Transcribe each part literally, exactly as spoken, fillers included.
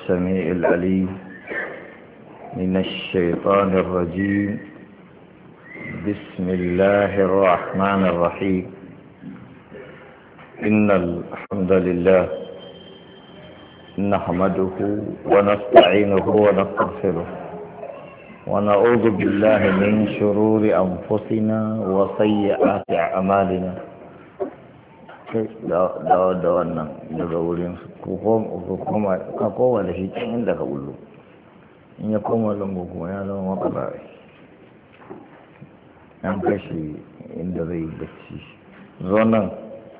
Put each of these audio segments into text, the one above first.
السميع العليم من الشيطان الرجيم. بسم الله الرحمن الرحيم. إن الحمد لله نحمده ونستعينه ونستغفره ونعوذ بالله من شرور أنفسنا وسيئات أعمالنا. da da wannan daga wurin ka koma da shi can inda ka bullo in ya koma lambu kuma ya zama matsala an kashe inda zai bacci zo nan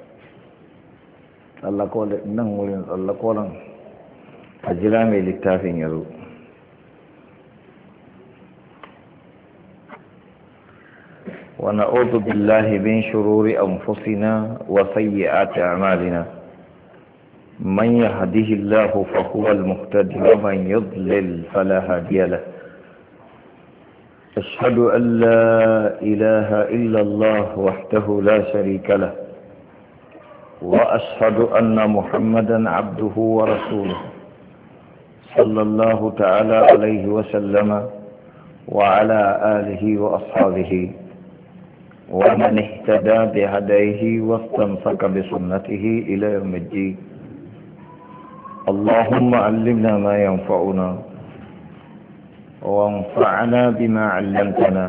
tsallako nan wurin tsallako nan a jira mai littafin ya zo. ونعوذ بالله من شرور أنفسنا وسيئات أعمالنا. من يهده الله فهو المهتدي ومن يضلل فلا هادي له. أشهد أن لا إله إلا الله وحده لا شريك له، وأشهد أن محمدا عبده ورسوله صلى الله تعالى عليه وسلم وعلى آله وأصحابه ومن اهتدى بهديه واستمسك بسنته إلى يوم الدين. اللهم علمنا ما ينفعنا وانفعنا بما علمتنا.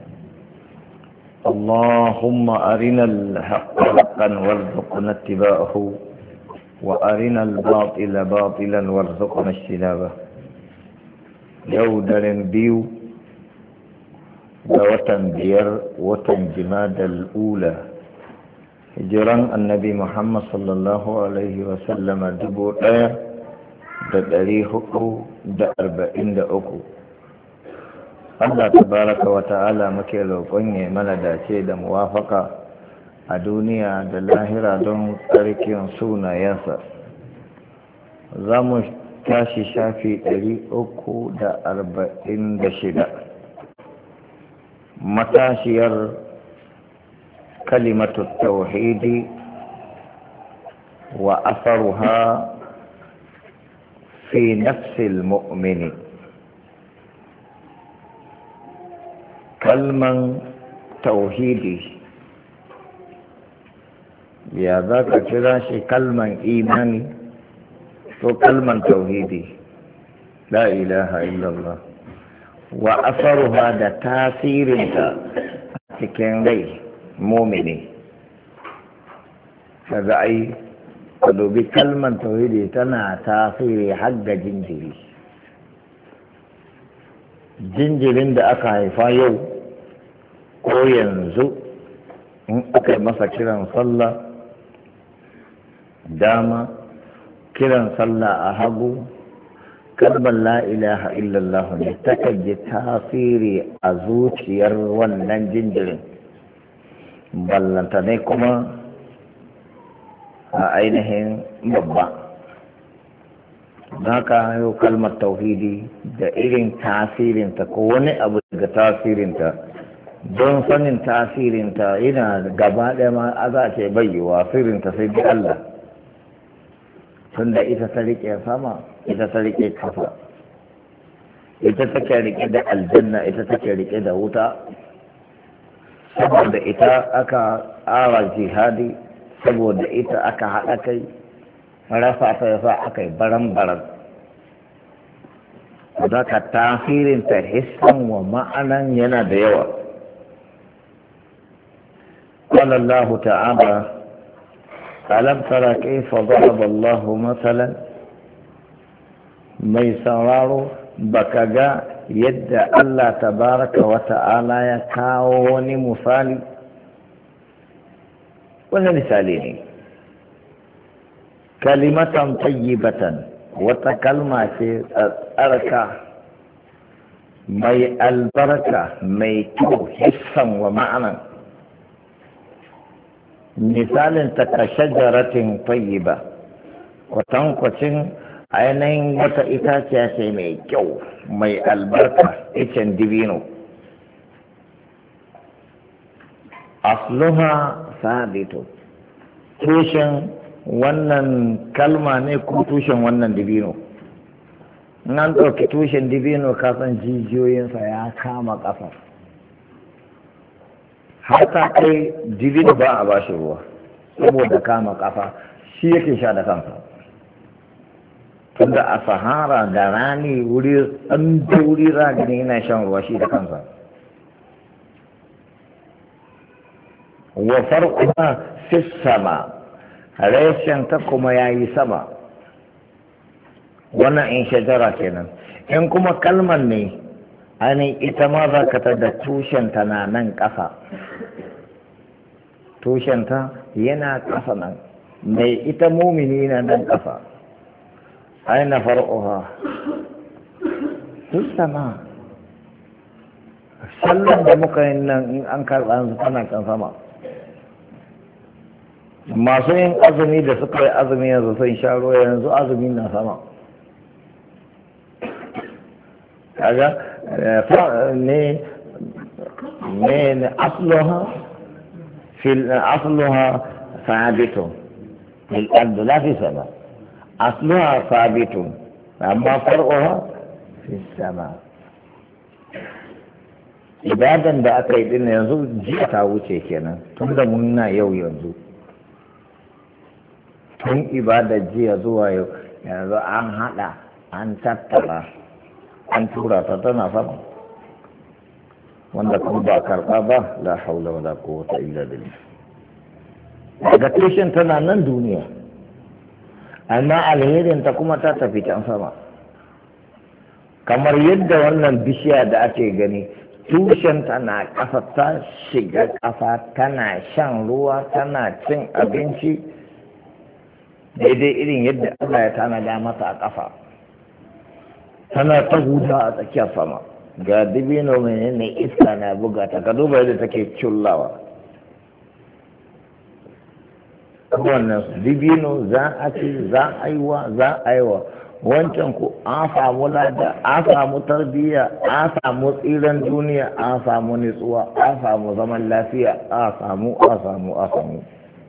اللهم أرنا الحق حقا وارزقنا اتباعه وأرنا الباطل باطلا وارزقنا اجتنابه. يودر بيو da watan biyar watan jimadal ula hijiran annabi Muhammad sallallahu alaihi wasallama dubu ɗaya da ɗari hudu da arba'in da uku. Allah tabaraka wa ta'ala muke roƙon ya mana dace da muwafaka a duniya da lahira don tsarkin sunayensa. Za mu tashi shafi ɗari uku da arba'in da shida. matashiyar kalimatu tauhidi wa asaruha fi nafsil mu'mini. kalman tauhidi ya za ka kira shi kalman imani ko kalman tauhidi la ilaha illallah wa asaruha da tasirinta cikin rai mumini. kaga ai ka dubi kalman tauhidi tana tasiri har ga jinjiri jinjirin da aka haifa yau ko yanzu in aka yi masa kiran sallah dama kiran sallah a hagu kalmar la ilaha illallah ne takan ji tasiri a zuciyar wannan jinjirin ballanta ne kuma a ainihin babba. za ka yau kalmar tauhidi da irin tasirinta ko wani abu daga tasirinta don sanin tasirinta yana gaba ɗaya ma a za ce bayyawa sirrinta sai bi Allah tunda ita ta riƙe sama, ita ta riƙe kafa, ita take riƙe da aljanna, ita take riƙe da wuta. saboda ita aka ƙara jihadi, saboda ita aka haɗa kai rasa ta yasa aka yi baran-baran. za ka tasirinta hissan wa ma'anan yana da yawa. قال الله تعالى ألم تر كيف ضرب الله مثلا mai sauraro baka ga yadda Allah tabaraka wa ta'ala ya kawo wani misali. wani misali ne kalimatan tayyibatan, wata kalma ce tsarka mai albarka mai kyau hissan wa ma'anan. misalin ta ka shajaratin tayyiba, kwatankwacin ainihin wata itaciya ce mai kyau mai albarka icen dibino. asluha sabitu, tushen wannan kalma ne ko tushen wannan dibino nan ɗauki tushen dibino kasan jijiyoyinsa ya kama ƙafa har ta kai dibino ba a bashi ruwa saboda kama ƙafa shi yake sha da kansa tunda a sahara da rani wuri an wuri ragini yana shan ruwa shi da kansa wa farquma fi sama reshen ta kuma yayi sama wannan in shajara kenan in kuma kalmar ne ainihin ita ma za ka da tushenta na nan ƙasa tushenta yana ƙasa nan mai ita mumini na nan ƙasa aina far'uha duk sama sallan da muka yi nan in an karɓa yanzu tana kan sama masu yin azumi da suka yi azumi yanzu sun sha ruwa yanzu azumi na sama kaga ne ne asluha fil asluha sabitun fil ard la fi sama asluha sabitun amma far'uha fi sama ibadan da aka yi din yanzu jiya ta wuce kenan tun da mun na yau yanzu tun ibadar jiya zuwa yau yanzu an hada an tattara an tura ta tana sama wanda kuma ba karɓa ba la haula wala quwwata illa billah daga tushen tana nan duniya amma alherin ta kuma ta tafi can sama kamar yadda wannan bishiya da ake gani tushen tana ƙasa ta shiga ƙasa tana shan ruwa tana cin abinci daidai irin yadda Allah ya tanada mata a ƙafa tana ta huda a tsakiyar sama ga dibino mai ne iska na buga ta ka duba yadda take cullawa wannan dibino za a ci za a yi wa za a yi wa wancan ku an samu lada an samu tarbiyya an samu tsiran duniya an samu nutsuwa an samu zaman lafiya an samu an samu an samu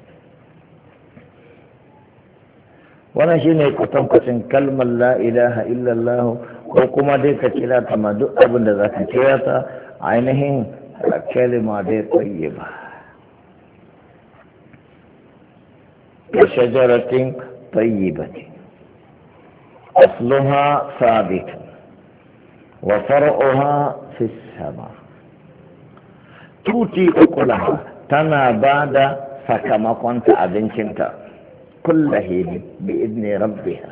wannan shine kwatankwacin kalmar la ilaha illallah ko kuma dai ka kira ta ma duk abin da za ka kira ta ainihin kalma dai tayyiba ka shajaratin tayyibatin asluha sabit wa far'uha fi sama tuti ukulaha tana bada sakamakon ta abincinta kullahi bi idni rabbiha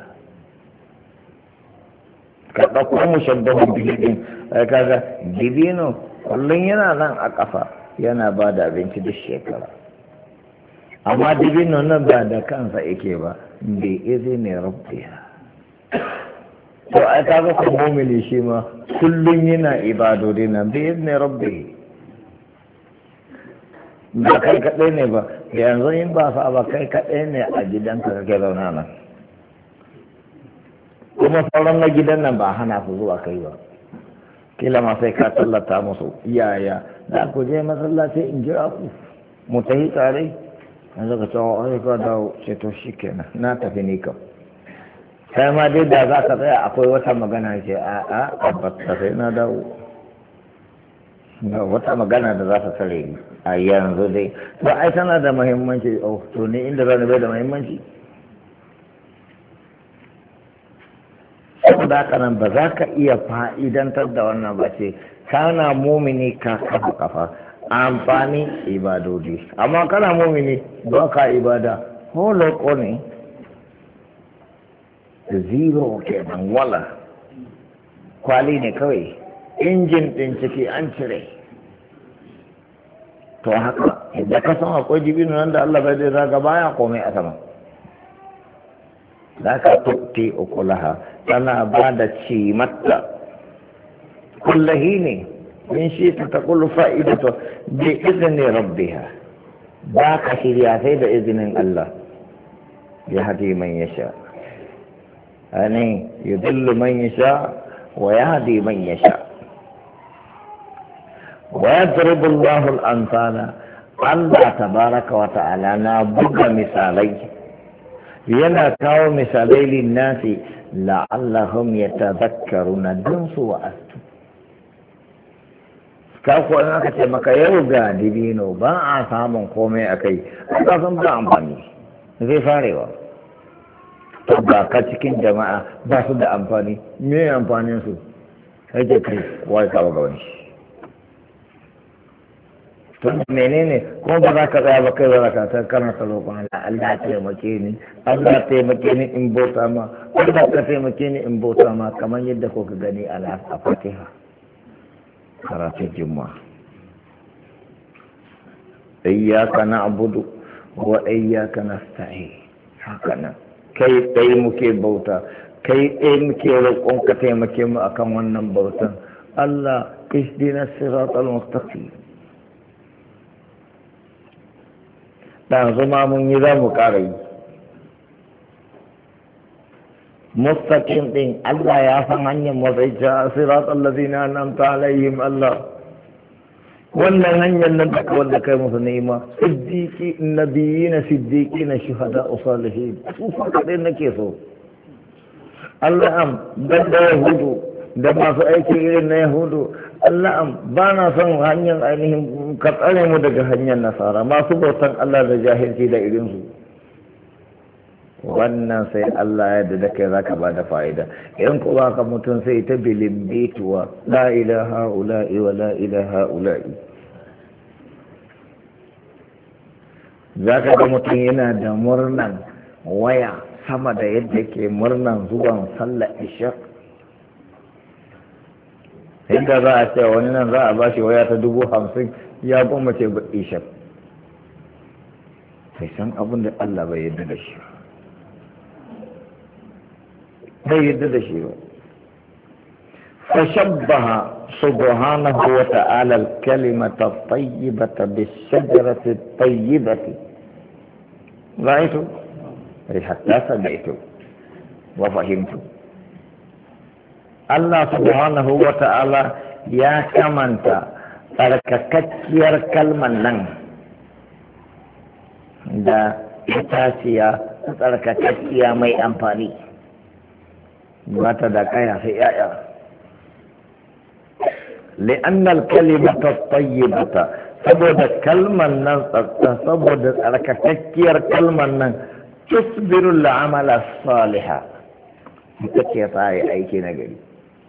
ka ɗauko mushabbahun bihidin kaga dibino kullum yana nan a ƙafa yana ba da abinci duk shekara amma dibino nan ba da kansa yake ba bi izini rabbiha to ai kaga ko mu'mini shi ma kullum yana ibadodi nan bi izini rabbihi ba kai kaɗai ne ba yanzu in ba fa ba kai kaɗai ne a gidanka kake zauna nan kuma sauran na gidan nan ba hana su zuwa kai ba kila ma sai ka tallata musu yaya da ku je masallaci in jira ku mu tafi tare yanzu ka cewa ai ka dawo ce to shikenan na tafi ni kam sai ma dai da za ka tsaya akwai wata magana ce a a tabbata sai na dawo wata magana da za ta tsare ni a yanzu dai to ai tana da muhimmanci oh to ne inda zan bai da muhimmanci saboda haka nan ba za ka iya fa'idantar da wannan ba ce kana mumini ka kafa kafa amfani ibadodi amma kana mumini ba ka ibada holoko ne zero kenan wala kwali ne kawai injin ɗin ciki an cire to haka da ka san akwai jibinu nan da Allah bai zai zaga baya komai a sama za ka tukti ukulaha tana ba da cimatta kullahi ne in shi ta ta kullu fa'idatu bi izini rabbiha ba ka shirya sai da izinin Allah ya hadi man yasha ani yudillu man yasha wa yahdi man yasha wa yadribu Allahu al-amsala Allah tabaraka wa ta'ala na buga misalai yana kawo misalai linnasi la'allahum yatadhakkaruna don su wa'astu. Ka ko in aka ce maka yau ga dibino ba a samun komai a kai, ka san ba amfani zai farewa. To ba ka cikin jama'a ba su da amfani, me amfanin su sai kai wai ka ga wani. To menene kuma ba za ka tsaya ba kai ba ka ta kana roƙon Allah, Allah ya taimake ni, Allah ya taimake ni in bauta ma, Allah ka taimake ni in bauta ma kamar yadda kuka gani a Fatiha. Karatun Juma'a. Iyyaka na'budu wa iyyaka nasta'in. Haka nan. Kai dai muke bauta, kai dai muke roƙon ka taimake mu akan wannan bautan. Allah ihdina siratal mustaqim. Dan zuma mun yi za mu ƙara yi. Mustaqim din Allah ya san hanyar matsaica siratal ladina an'amta alaihim Allah. Wannan hanyar nan da wanda kai musu ni'ima siddiqi nabiyina siddiqina shuhada salihin su fa kadai nake so. Allah am dan da yahudu da masu aiki irin na yahudu Allah am ba na son hanyar ainihin ka tsare mu daga hanyar nasara masu bautan Allah da jahilci da irinsu. Wannan sai Allah ya da kai zaka ba da fa'ida in ko baka mutum sai ta bilin bituwa la ilaha ula'i wa la ilaha ula'i. Zaka ga mutum yana da murnan waya sama da yadda ke murnan zuwan sallar isha. Inda za a ce wani nan za a ba shi waya ta dubu hamsin ya goma ce ba isha. Sai san abin da Allah bai yarda da shi bai yarda da shi ba. Fashabbaha subhanahu wa ta'ala al-kalimata at-tayyibata bis-shajarati at-tayyibati. Ra'aytu? Ay hatta sami'tu wa fahimtu. Allah subhanahu wa ta'ala ya kamanta tsarkakakkiyar kalman nan da itaciya tsarkakakkiya mai amfani. ba ta da kaya sai ya'ya li'annal kalimata tayyibata saboda kalman nan tsafta saboda tsarkakakkiyar kalman nan tusbiru al'amala salihah ita ce ta yi aiki na gari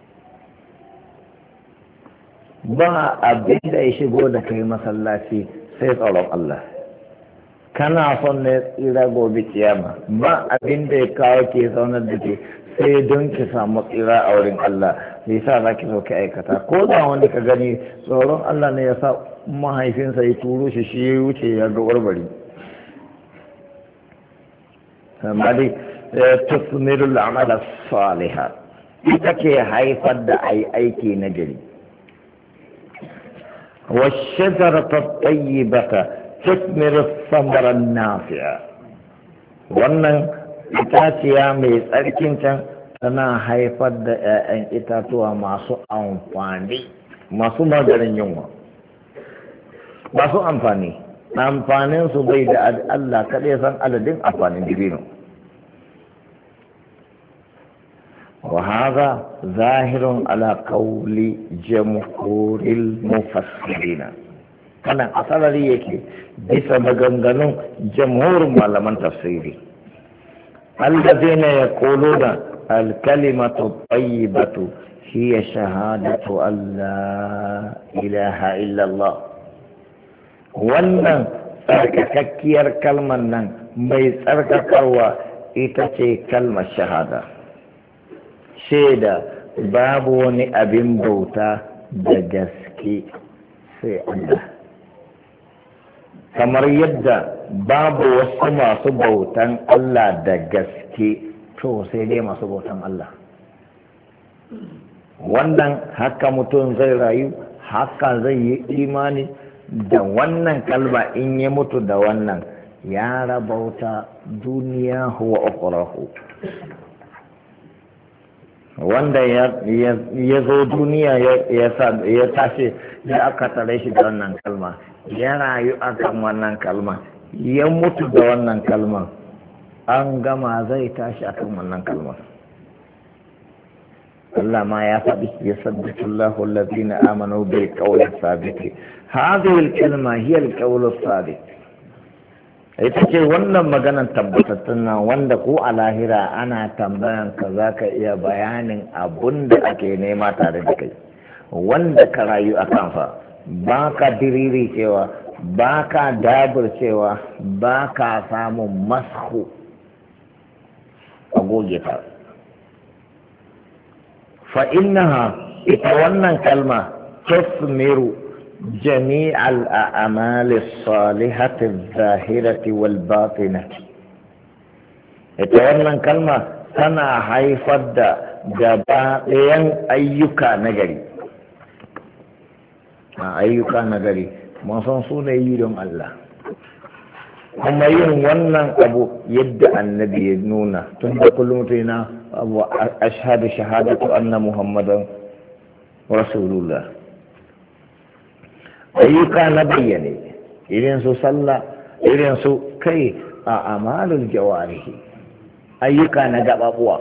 ba abin da ya shigo da kai masallaci sai tsaron Allah kana son ne tsira gobe kiyama ba abin da ya kawo ke zaunar da ke sai don ki samu tsira a wurin Allah bai sa za ki so ki aikata ko da wani ka gani tsoron Allah ne ya sa mahaifinsa ya turo shi shi ya wuce ya ga warbari amma dai tusmirul amala salihah ita ke haifar da ai aiki na gari والشجرة الطيبة تثمر الثمر النافع wannan itaciya mai tsarkin can tana haifar da 'ya'yan itatuwa masu amfani masu maganin yunwa masu amfani amfanin su bai da Allah kaɗai san adadin amfanin dibino وهذا ظاهر على قول جمهور المفسرين kana asalari yake bisa maganganun jamhurin malaman tafsiri alladhina yaquluna al-kalimatu tayyibatu hiya shahadatu an la ilaha illa Allah wannan tsarkakakkiyar kalmar nan mai tsarkakarwa ita ce kalmar shahada shaida babu wani abin bauta da gaske sai Allah kamar yadda babu wasu masu bautan Allah da gaske to sai dai masu bautan Allah wannan haka mutum zai rayu haka zai yi imani da wannan kalma in ya mutu da wannan ya rabauta duniya huwa ukhrahu wanda ya zo duniya ya tashi ya aka tare shi da wannan kalma ya rayu akan wannan kalma ya mutu da wannan kalma an gama zai tashi akan wannan kalmar. Allah ma ya faɗi ya sabbitu Allahu allazina amanu bil qawli sabiti. Hadhihi al-kalma hiya al-qawlu sabit. Ita ce wannan maganar tabbatattun nan wanda ko a lahira ana tambayan ka za ka iya bayanin abun da ake nema tare da kai, wanda ka rayu a kansa, ba ka diriri cewa, ba ka dabur cewa, ba ka samun masku a goge ta. Fa'innaha ita wannan kalma tusmiru جميع الأعمال الصالحة الظاهرة والباطنة. يتولى كلمة سنة حيفد جبائيا أيوكا نجري أيوكا نجري ما صنصون يدوم الله هم يوم ونن أبو يد النبي يدنونا تنبى كل متينا أبو أشهد شهادة أن محمد رسول الله. ayyuka na bayyane irin su sallah, irin su kai a amalul jawarihi, ayyuka na gababuwa,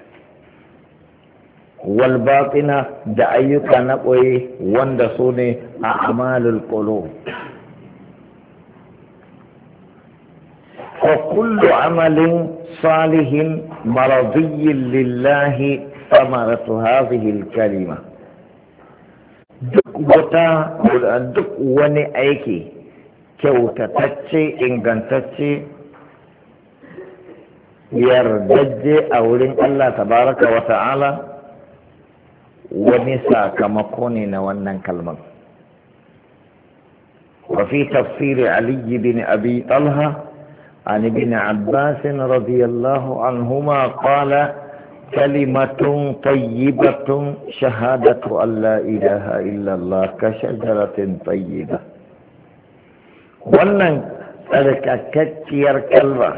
wal batina da ayyuka na ɓoye wanda su ne a amalul qulub. fa kullu amalin salihin maradiyyin lillahi samaratu hadhihi al-kalima. Duk wata duk wani aiki kyautatacce ingantacce yardajje a wurin Allah tabaraka wa ta'ala wani sakamako ne na wannan kalmar. wa fi tafsiri Ali bin Abi Talha an ibn Abbas radiyallahu anhuma qala كلمة طيبة شهادة أن لا إله إلا الله كشجرة طيبة. wannan tsarkakakkiyar kalma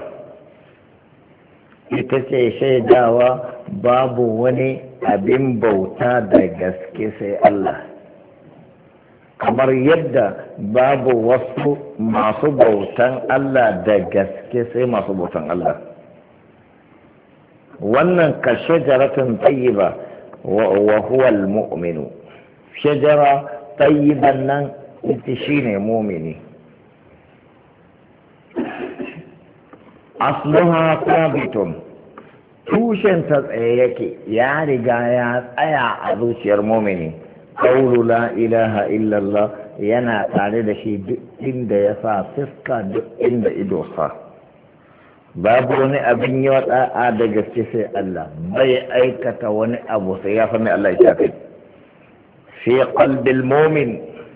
ita ce shaidawa babu wani abin bauta da gaske sai Allah, kamar yadda babu wasu masu bautan Allah da gaske sai masu bautan Allah. wannan ka shajaratin tayyiba wa huwa al-mu'minu, shajara tayyiban nan ita shine mu'mini. asluha thabitun, tushen ta tsaye yake, ya riga ya tsaya a zuciyar mu'mini. qawlu la ilaha illallah yana tare da shi duk inda ya sa fiska, duk inda ido sa. babu wani abin yi da'a da gaske sai Allah, bai aikata wani abu sai ya sami Allah ya kai fi qalbil mu'min.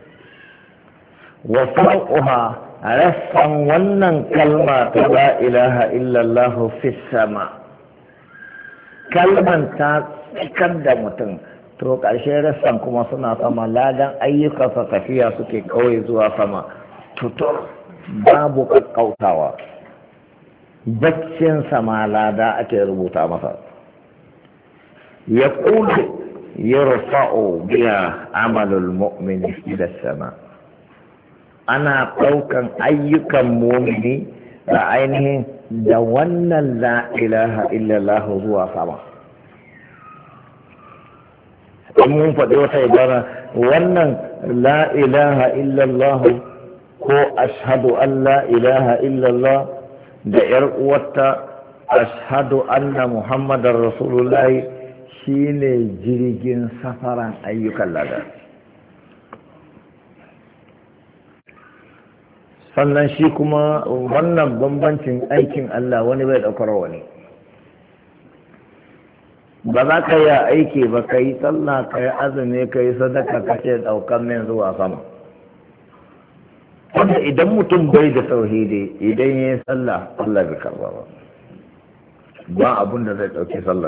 wa fawqaha rassan wannan kalma ta la ilaha illallah fi sama, kalman ta tsikar da mutum to ƙarshe rassan kuma suna sama, ladan ayyukansa tafiya suke kawai zuwa sama tutur, babu kakkautawa. baccin sama lada ake rubuta masa. ya ƙulu ya rufa'u biya amalul mu'mini ila sama, ana ɗaukan ayyukan mu'mini da ainihin da wannan la ilaha illallah zuwa sama. in mun faɗi wata ibara wannan la ilaha illallah ko ashhadu an la ilaha illallah da ‘yar uwarta ashhadu anna muhammadar rasulullahi shine jirgin safaran ayyukan lada. sannan shi kuma wannan bambancin aikin Allah wani bai ɗaukar wani. ba za ka yi aiki ba, ka yi sallah, ka yi azumi, ka yi sadaka, ka ce ɗaukar min zuwa sama. wanda idan mutum bai da tauhidi, idan ya yi sallah Allah bai karba ba, ba abun da zai ɗauki sallar.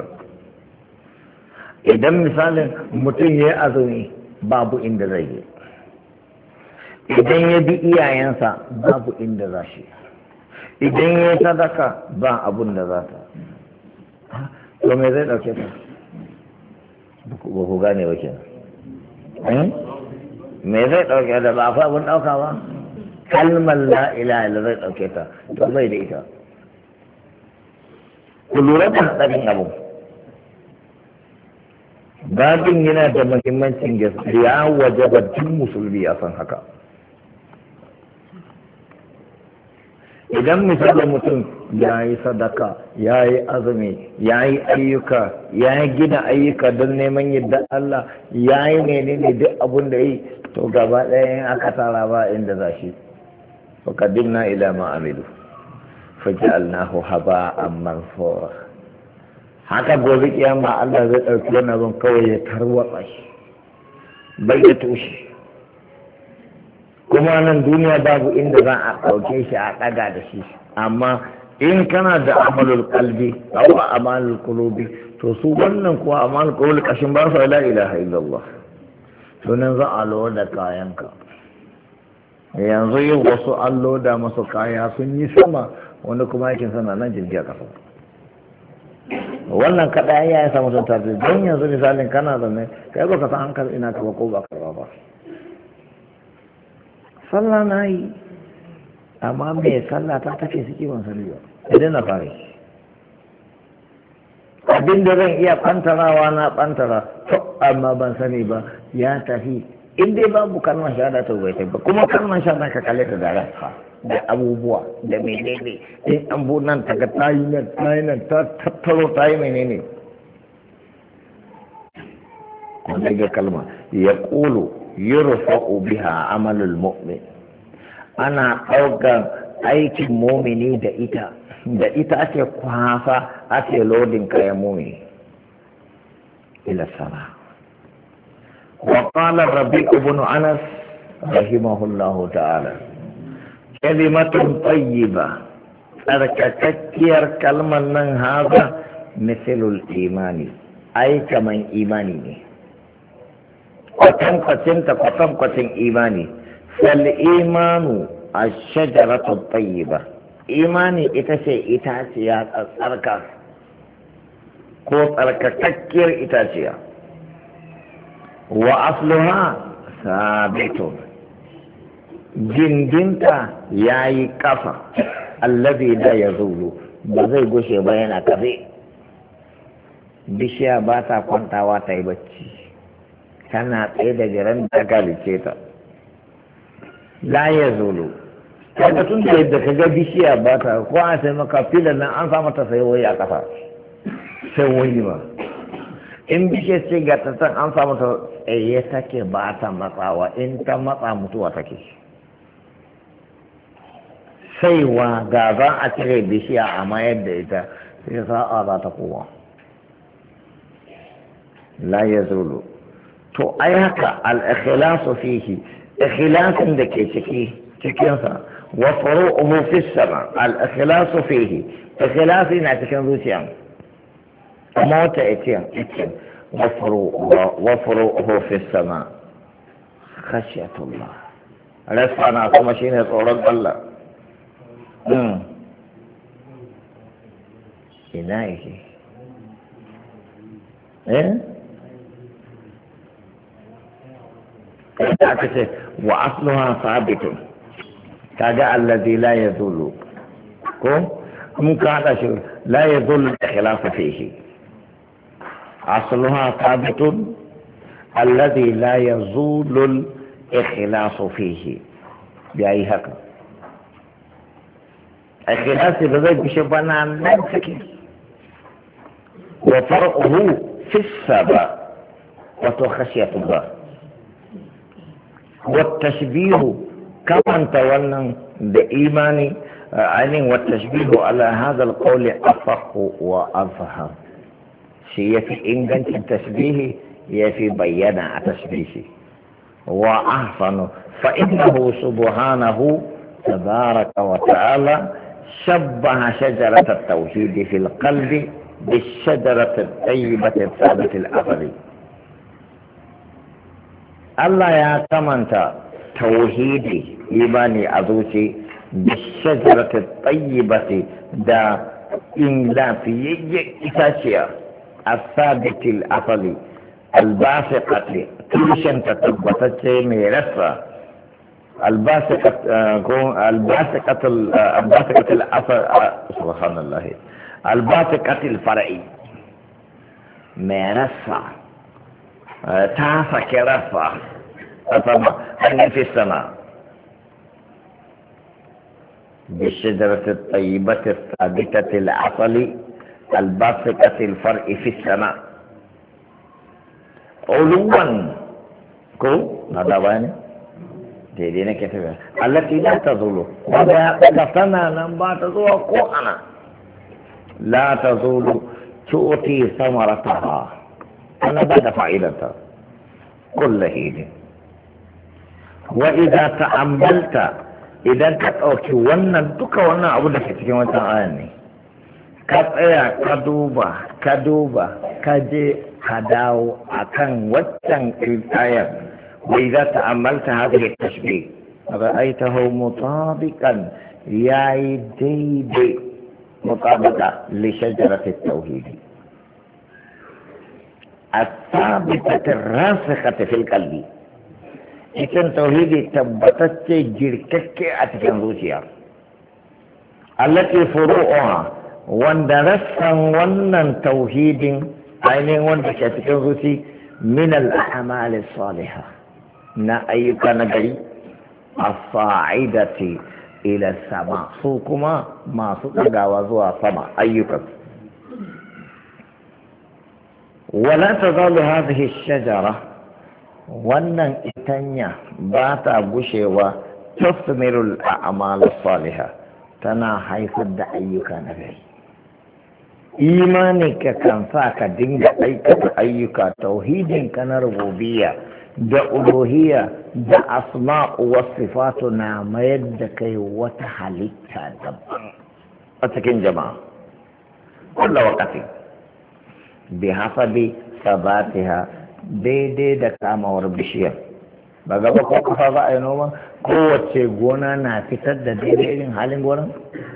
idan misalin mutum ya yi azumi babu inda zai yi, idan ya bi iyayensa babu inda za shi, idan ya yi sadaka ba abun da za ta, to me zai ɗauke ta? ba ku gane ba kenan. me zai ɗauke da ba akwai abun ɗauka ba? kalmar la ilaha illa zai ɗauke ta, to bai da ita. ku lura da hadarin abu. Babin yana da muhimmancin gaskiya waje da duk musulmi a san haka. Idan misalin mutum ya yi sadaka, ya yi azumi, ya yi ayyuka, ya yi gina ayyuka don neman yadda Allah, ya yi menene duk abin da yi, to gaba ɗaya in aka tara ba inda za shi. Fakadimna ila ma'amilu, faja'alnahu haba'an mansura. Haka gobe kiyama Allah zai ɗauki wani abin kawai ya tarwatsa shi, bai da tushe. Kuma nan duniya babu inda za a ɗauke shi a ɗaga da shi, amma in kana da amalul kalbi ko amalul kulubi, to su wannan kuwa amalul kulubi kashin ba su la ilaha illallah. To nan za a loda kayanka. Yanzu yau wasu an loda masu kaya sun yi sama, wanda kuma yakin sana nan jirgi a ƙasa. Wannan kaɗa ya yi samu sun tafi don yanzu misalin kana zaune kai ba ka san hankali ina ka ba ko ba ka ba. Sallah na yi, amma mai sallah ta take suke ban sani ba, idan na fara abin da zan iya ɓantarawa na ɓantara, to amma ban sani ba ya tafi. In dai babu kalmar shahada ta bai ba, kuma kalmar shahada ka kalle ta da rasa da abubuwa da menene in an bu nan ta ga tayi nan tayi nan ta tattaro tayi menene. Wanda ga kalma ya ƙulu yurfa'u biha amalul mu'min, ana ɗaukar aikin mumini da ita da ita ake kwafa ake lodin kayan mumini ila sama. Wa qala Rabi' ibn Anas rahimahullahu ta'ala, kalimatun tayyiba, tsarkakakkiyar kalmar nan haza misalul imani, ai kaman imani ne, kwatankwacin ta kwatankwacin imani. Fal imanu a shajaratu tayyiba, imani ita ce itaciya tsarka ko tsarkakakkiyar itaciya. Wa asluha sabitun, gindinta ya yi kafa, allazi la yazulu, ba zai gushe ba yana kafe. Bishiya ba ta kwantawa ta yi bacci, tana tsaye da jiran da galice ta, la ya zolo. Kaga tun da yadda ka ga bishiya ba ta, ko an sai maka filan nan an samu ta sai wai a kafa, sai wani ba. In bishiya ce ga ta san an samu ta tsaye take ba ta matsawa, in ta matsa mutuwa take. Saiwa ga za a cire bishiya a mayar da ita, sai sa'a za ta kowa. La ya zolo. To ai haka al-ikhlasu fihi, ikhlasin da ke ciki cikinsa, wa furu'uhu fi sama, al-ikhlasu fihi, ikhlasi na cikin zuciya, kuma wata itiyan itiyan wa furu'uhu fi sama, khashiyatullah, rasana kuma shine tsoron Allah. Ina yake eh aka ce wa asluha sabitun, kaga allazi la yazulu ko mun ka hada shi la yazulu khilafu fihi, asluha sabitun allazi la yazulu ikhlasu fihi, yayi haka ikhlasi da zai bishe bana nan take. Wa far'uhu fi saba wa khashiyatullah. والتشبيه كما تولى بإيمان عين، والتشبيه على هذا القول أفق وأفهم. شيء في إنجاز التشبيه يفي بيان التشبيه وأحسن، فإنه سبحانه تبارك وتعالى شبه شجرة التوحيد في القلب بالشجرة الطيبة الثابتة الأصلي. Allah ya kamanta tauhidi imani a zuci da shajarata tayyibati da in lafiyayye itaciya asabitil asali albasiqati tushen ta tabbatacce mai rassa albasiqat ko albasiqatul albasiqatul asal subhanallah albasiqatil far'i mai rassa ta sake rassa a sama an fi sama بالشجرة الطيبة الثابتة الأصل الباسقة الفرع في السماء علوا كو هذا وين دينا كتبه التي لا تزول وذا قصنا نبا تزول كو أنا لا تزول تؤتي ثمرتها أنا بعد فائدتها كل حين وإذا تأملت إذا كتوكي وانا دوكا وانا أقول لك تكي وانا آني كتايا كدوبا كدوبا كجي كداو أكن واتن الآية وإذا تأملت هذه التشبيه رأيته مطابقا ياي دي دي مطابقة لشجرة التوحيد الثابتة الراسخة في القلب إذن توحيد تبتت جركك أتكن روسيا التي فروعها واندرسا ونن توحيد أين واندرسا أتكن روسي من الأعمال الصالحة نا أيك نجري الصاعدة إلى السماء سوكما ما سوكا وزوى السماء أيك ولا تزال هذه الشجرة wannan itanya ba ta gushewa tasmirul a'mal salihah tana haifar da ayyuka na gari imani ka kan sa ka dinga aikata ayyuka tauhidin ka na rububiyya da uluhiyya da asma'u was sifatu na mayar da kai wata halitta daban a cikin jama'a kullu waqti bi hasabi sabatiha daidai da kamawar bishiyar ba gaba ko kafa ba a yi noma kowace gona na fitar da daidai irin halin gonan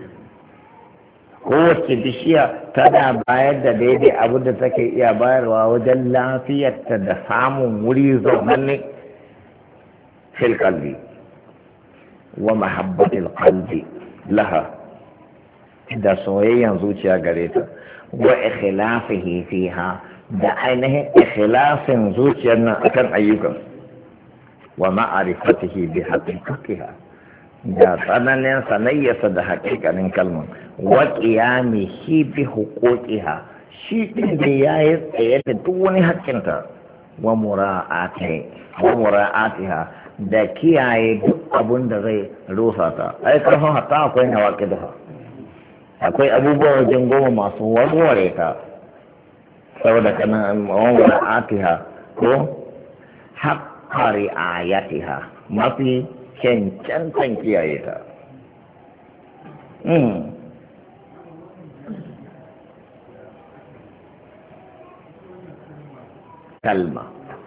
kowace bishiya tana bayar da daidai abu da take iya bayarwa wajen lafiyarta da samun wuri zaunanne fil qalbi wa mahabbatil qalbi laha da soyayyan zuciya gare ta wa ikhlasihi fiha da ainihin ikhlasin zuciyar nan akan ayyukan wa ma'arifatihi bi haqiqatiha da tsananin sanayyarsa da haƙiƙanin kalman wa qiyamihi bi huquqiha shi din da yayi tsaye da duk wani haƙƙinta wa mura'ati wa mura'atiha da kiyaye duk abun da zai rusa ta ai karfin hatta akwai nawaqidaha akwai abubuwan wajen goma masu warware ta saboda kana mawara atiha ko haqqari ayatiha mafi cancantan kiyaye ta hmm kalma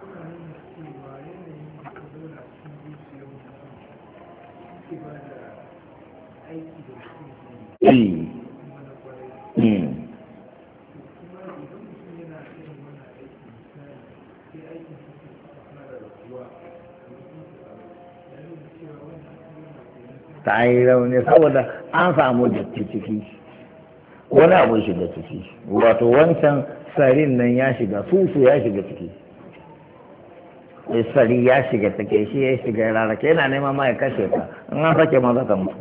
hmm hmm ta yi rauni saboda an samu datti ciki wani abu shiga ciki wato wancan sarin nan ya shiga susu ya shiga ciki sari ya shiga ciki shi ya shiga rarrake yana nema ma ya kashe ta in an sake ma za ta mutu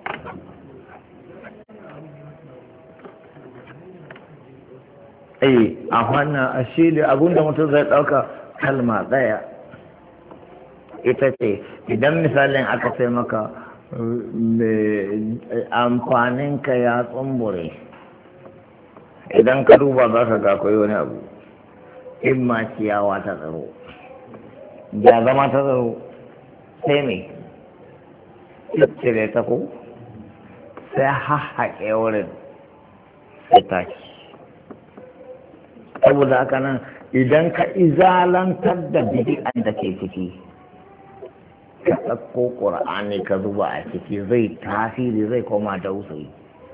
eh a wannan ashili abinda mutum zai ɗauka kalma ɗaya ita ce idan misalin aka sai maka amfaninka ya tsumbure idan ka duba za ka ga akwai wani abu in ma ciyawa ta tsaro ya zama ta tsaro sai mai cire ta ko sai hahaƙe wurin sai tashi saboda haka nan idan ka izalantar da bidi'an da ke ciki ka ɗauko ƙura'ani ka zuba a ciki zai tasiri zai koma dausayi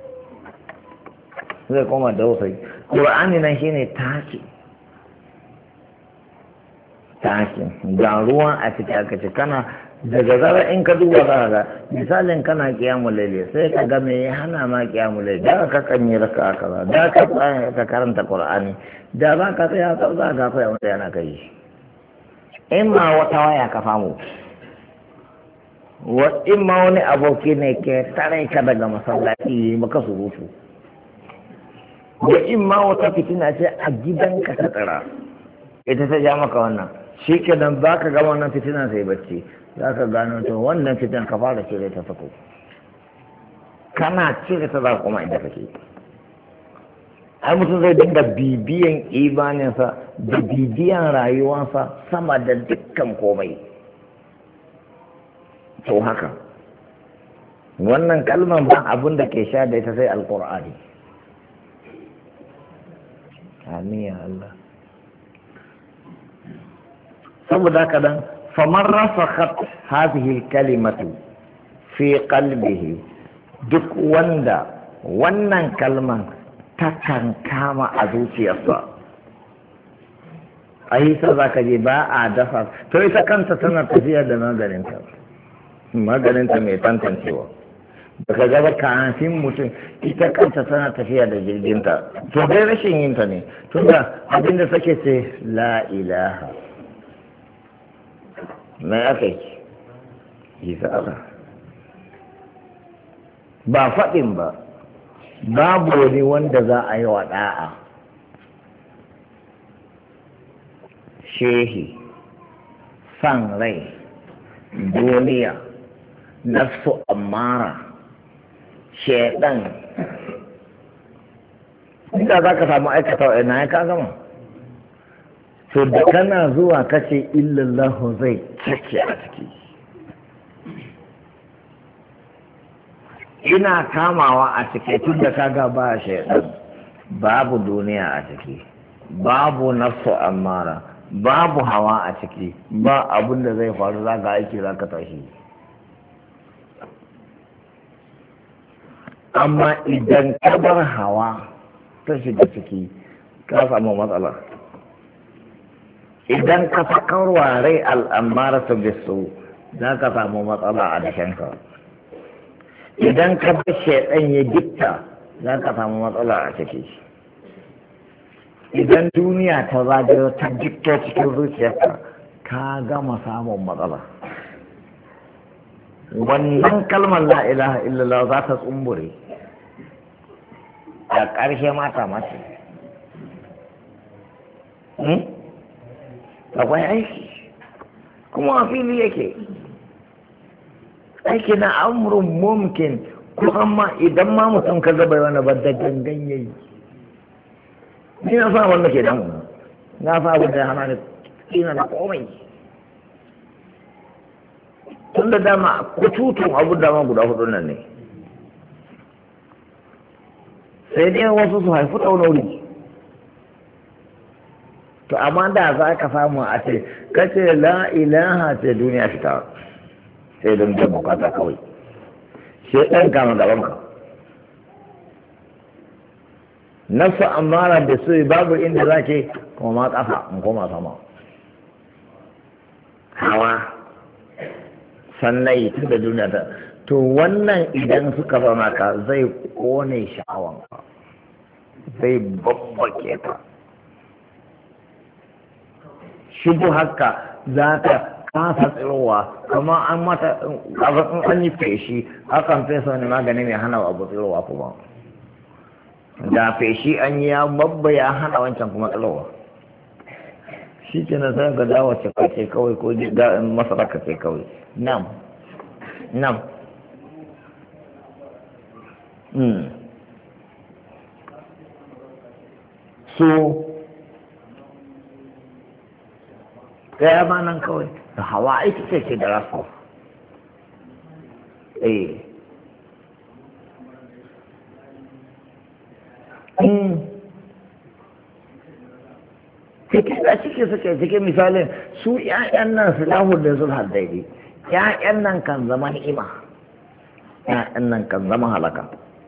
zai koma dausayi ƙura'ani nan shine taki taki ga ruwan a ciki aka ce kana daga zarar in ka duba za ga misalin kana kiyamu laili sai ka ga me hana ma kiyamu laili da ka kan yi raka kaza da ka tsaya ka karanta qur'ani da za ka tsaya ka za ka koya wanda yana kai in ma wata waya ka famu wa in ma wani aboki ne ke tare ka daga masallaci maka surutu wa in ma wata fitina ce a gidanka ta tsara ita ta ja maka wannan shi ke nan ba ka gama wannan fitina sai bacci za ka gano to wannan fitan ka fara cire ta sako kana cire ta za kuma inda kake ai mutum zai dinga bibiyan imaninsa da bibiyan rayuwarsa sama da dukkan komai to haka wannan kalmar ba abin da ke sha da ita sai alkur'ani amin ya Allah saboda haka dan faman rasakhat hadhihi kalimatu fi qalbihi duk wanda wannan kalman ta kankama a zuciyarsa a yi sa za ka je ba a dafa to ita kanta tana tafiya da maganinta maganinta mai tantancewa daga gaba kafin mutum ita kanta tana tafiya da jirginta to dai rashin yinta ne tunda abinda take ce la ilaha mai aka yi yi Allah ba faɗin ba babu wani wanda za a yi wa ɗa'a shehi san rai duniya nafsu amara shaidan inda za ka samu aikata ina ya ka gama to da kana zuwa kace illallahu zai cike a ciki ina kamawa a ciki tun da kaga ba shaidan babu duniya a ciki babu nafsu amara babu hawa a ciki ba abin da zai faru za ka aiki za ka tashi amma idan ka bar hawa ta shiga ciki ka samu matsala idan ka sakarwa rai al'amara su bisu za ka samu matsala a dashenka idan ka bar shaidan ya gitta za ka samu matsala a ciki idan duniya ta zagayo ta gitto cikin zuciyarka ka gama samun matsala wannan kalmar la ilaha illallah za ta tsumbure a ƙarshe mata mace akwai aiki kuma a fili yake aiki na amurin mumkin kusan ma idan ma mutum ka gaba wani ba da gangan yayi ni na sa wanda ke damu na sa abin da hana da kina da komai tun da dama kututun abu dama guda hudu nan ne sai dai wasu su haifu ɗaunori to amma da za ka samu a ce kace la ilaha ce duniya fita sai don da bukata kawai sai ɗan kama gaban ka nasu amara da su babu inda za ke koma ƙasa in koma sama hawa sannan tun da duniya ta to wannan idan suka zama ka zai kone sha'awanka zai babbake ta shubu haka za ta kasa tsirowa kuma an mata in an yi feshi akan fesa wani magani mai hana abu tsirowa kuma da feshi an yi ya babba ya hana wancan kuma tsirowa shi ke na sai ga dawa ce kace kawai ko masara kace kawai nam nam hmm so gaya ma nan kawai da hawa ita ce ce da rasu eh cikin da cike suke cikin misalin su ƴaƴan nan su lahu da zulhar daidai ƴaƴan nan kan zama ni'ima ƴaƴan nan kan zama halaka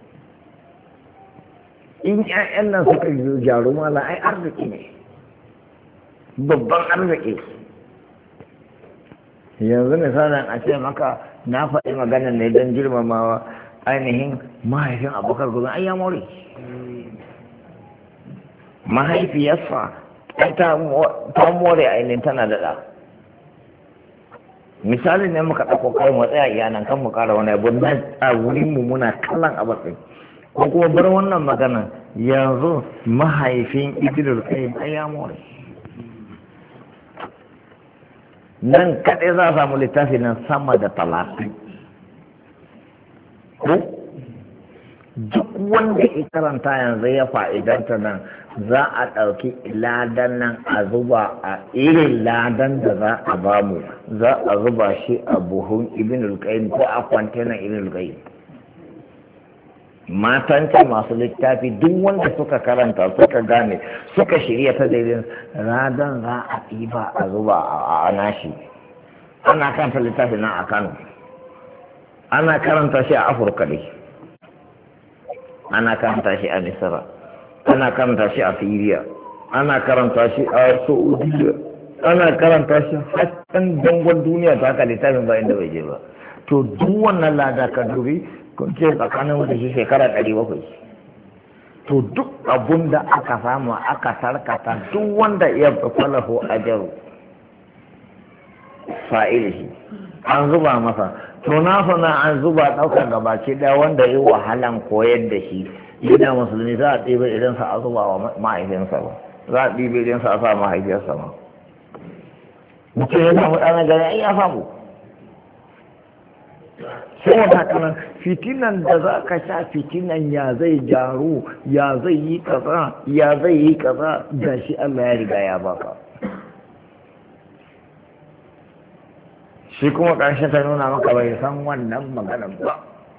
in ƴaƴan nan suka yi jaru mala ai arziki ne babban arziki yanzu misalin a ce maka na faɗi maganar ne don girmamawa ainihin mahaifin abokar gudun ai ya more mahaifiyarsa ta more ainihin tana daɗa misali ne muka ɗauko kai mu tsaya iyanan kan mu ƙara wani abu na a wurin mu muna kallon a batsi ko kuma bar wannan magana yanzu mahaifin idris kai ai ya more nan kaɗai za a samu littafi nan sama da talatin ko duk wanda ya karanta yanzu ya fa'idanta nan za a ɗauki ladan nan a zuba a irin ladan da za a bamu za a zuba shi a buhun ibn al-qayyim ko a kwantenan ibn al-qayyim matanta masu littafi duk wanda suka karanta suka gane suka shirya ta daidai ladan za a ɗiba a zuba a nashi ana karanta littafi nan a Kano ana karanta shi a Afirka ne ana karanta shi a Misra ana karanta shi a Syria ana karanta shi a Saudiya ana karanta shi har ɗan dangon duniya ta haka littafin ba inda bai je ba to duk wannan lada ka dubi kun ce tsakanin wata shi shekara ɗari bakwai to duk abun da aka samu aka tarkata duk wanda iya falahu ajaru fa'ilihi an zuba masa to na sana an zuba ɗaukar gabaki ɗaya wanda yi wahalan koyar da shi yana musulmi za a ɗibe idan sa a zuba wa mahaifinsa ba za a ɗibe idan sa a sa mahaifiyarsa ba mutum ya samu ɗana gani ai ya samu saboda haka nan fitinan da za ka sha fitinan ya zai gyaru ya zai yi kaza ya zai yi kaza da shi Allah ya riga ya baka shi kuma ƙarshe ta nuna maka bai san wannan maganar ba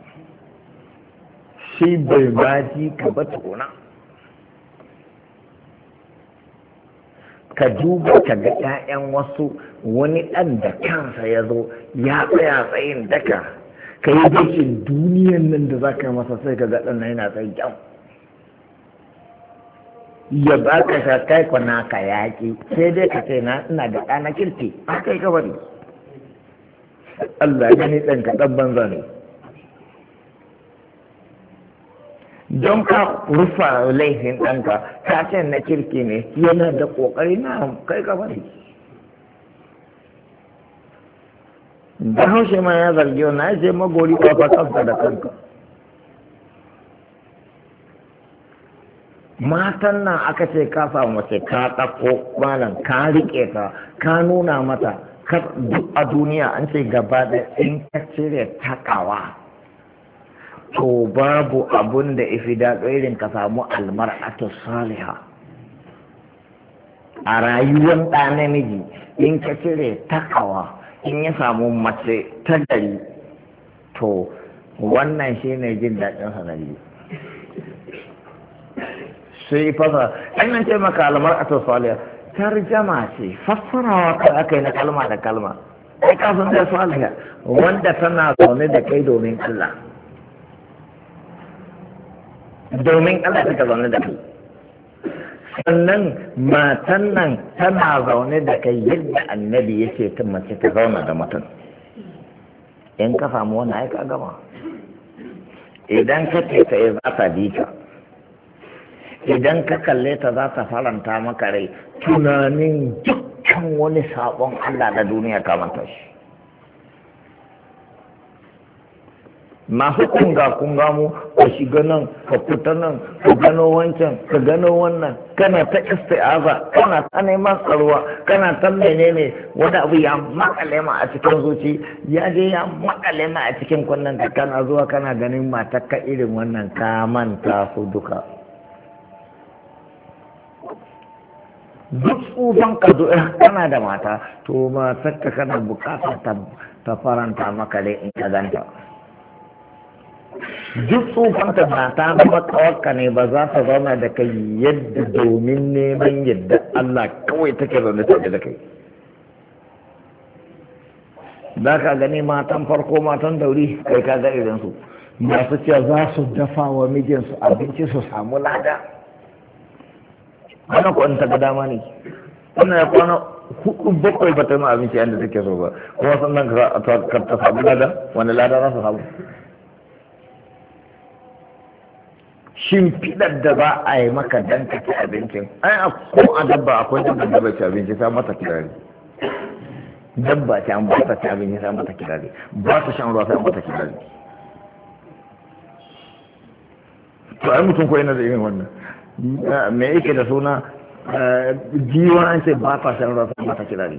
shi bai baji ka ba tukuna ka duba ka ga 'ya'yan wasu wani ɗan da kansa ya zo ya tsaya tsayin daka ka yi dakin duniyan nan da za ka yi masa sai ka ga ɗan yana tsayin kyau ya ba ka sha kai kwana ka yaƙi sai dai ka ce na ina da ɗana kirki a kai ka bari Allah ya gani ɗan ka ɗan banza ne don ka rufa laifin ɗanka ka ce na kirki ne yana da ƙoƙari na kai ka bari da haushe ma ya zargi wani ya ce magori kwafa kanka da kanka matan nan aka ce ka samu mace ka ɗauko malam ka riƙe ta ka nuna mata duk a duniya an ce gaba da in ka cire takawa to babu abun da ifi daɗo irin ka samu almar'atu saliha a rayuwar ɗa namiji in ka cire takawa in ya samu mace ta gari to wannan shi ne jin daɗin sanari sai fasa an ce maka almar'atu saliha tarjama ce fassarawa kai aka yi na kalma da kalma ai kafin da saliha wanda tana zaune da kai domin Allah domin Allah ta zaune da kai sannan matan nan tana zaune da kai yadda annabi ya ce ta mace ta zauna da matan in ka samu wani aika gama idan ka ce ta yi za ta bi ka idan ka kalle ta za ta faranta maka rai tunanin dukkan wani sabon Allah na duniya ka manta shi masu kunga kunga mu ka shiga nan ka fita nan ka gano wancan ka gano wannan kana ta isti'aza kana ta neman tsarwa kana ta menene wani abu ya makale ma a cikin zuci ya je ya makale ma a cikin kunnen ka kana zuwa kana ganin matakka irin wannan ka manta su duka duk tsufan ka zo kana da mata to matakka kana bukatar ta faranta maka dai in ka ganta duk tsufanta ba ta zama kawarka ne ba za ta zauna da kai yadda domin neman yadda Allah kawai take zaune tare da kai za ka gani matan farko matan dauri kai ka ga irinsu masu cewa za su dafa wa mijinsu abinci su samu lada ana kwanta ga dama ne wannan ya kwana hudu bakwai ba ta ma abinci yadda take so ba kuma sannan ka ta samu lada wani lada za su samu shimfiɗar da za a yi maka dan ka ci abincin ai ko a dabba akwai dabba da bai ci abinci sai mata kirari dabba ta an ba ta ci abinci sai mata kirari ba ta shan ruwa sai mata kirari to ai mutum ko yana da irin wannan me yake da suna jiwa an ce ba ta shan ruwa sai mata kirari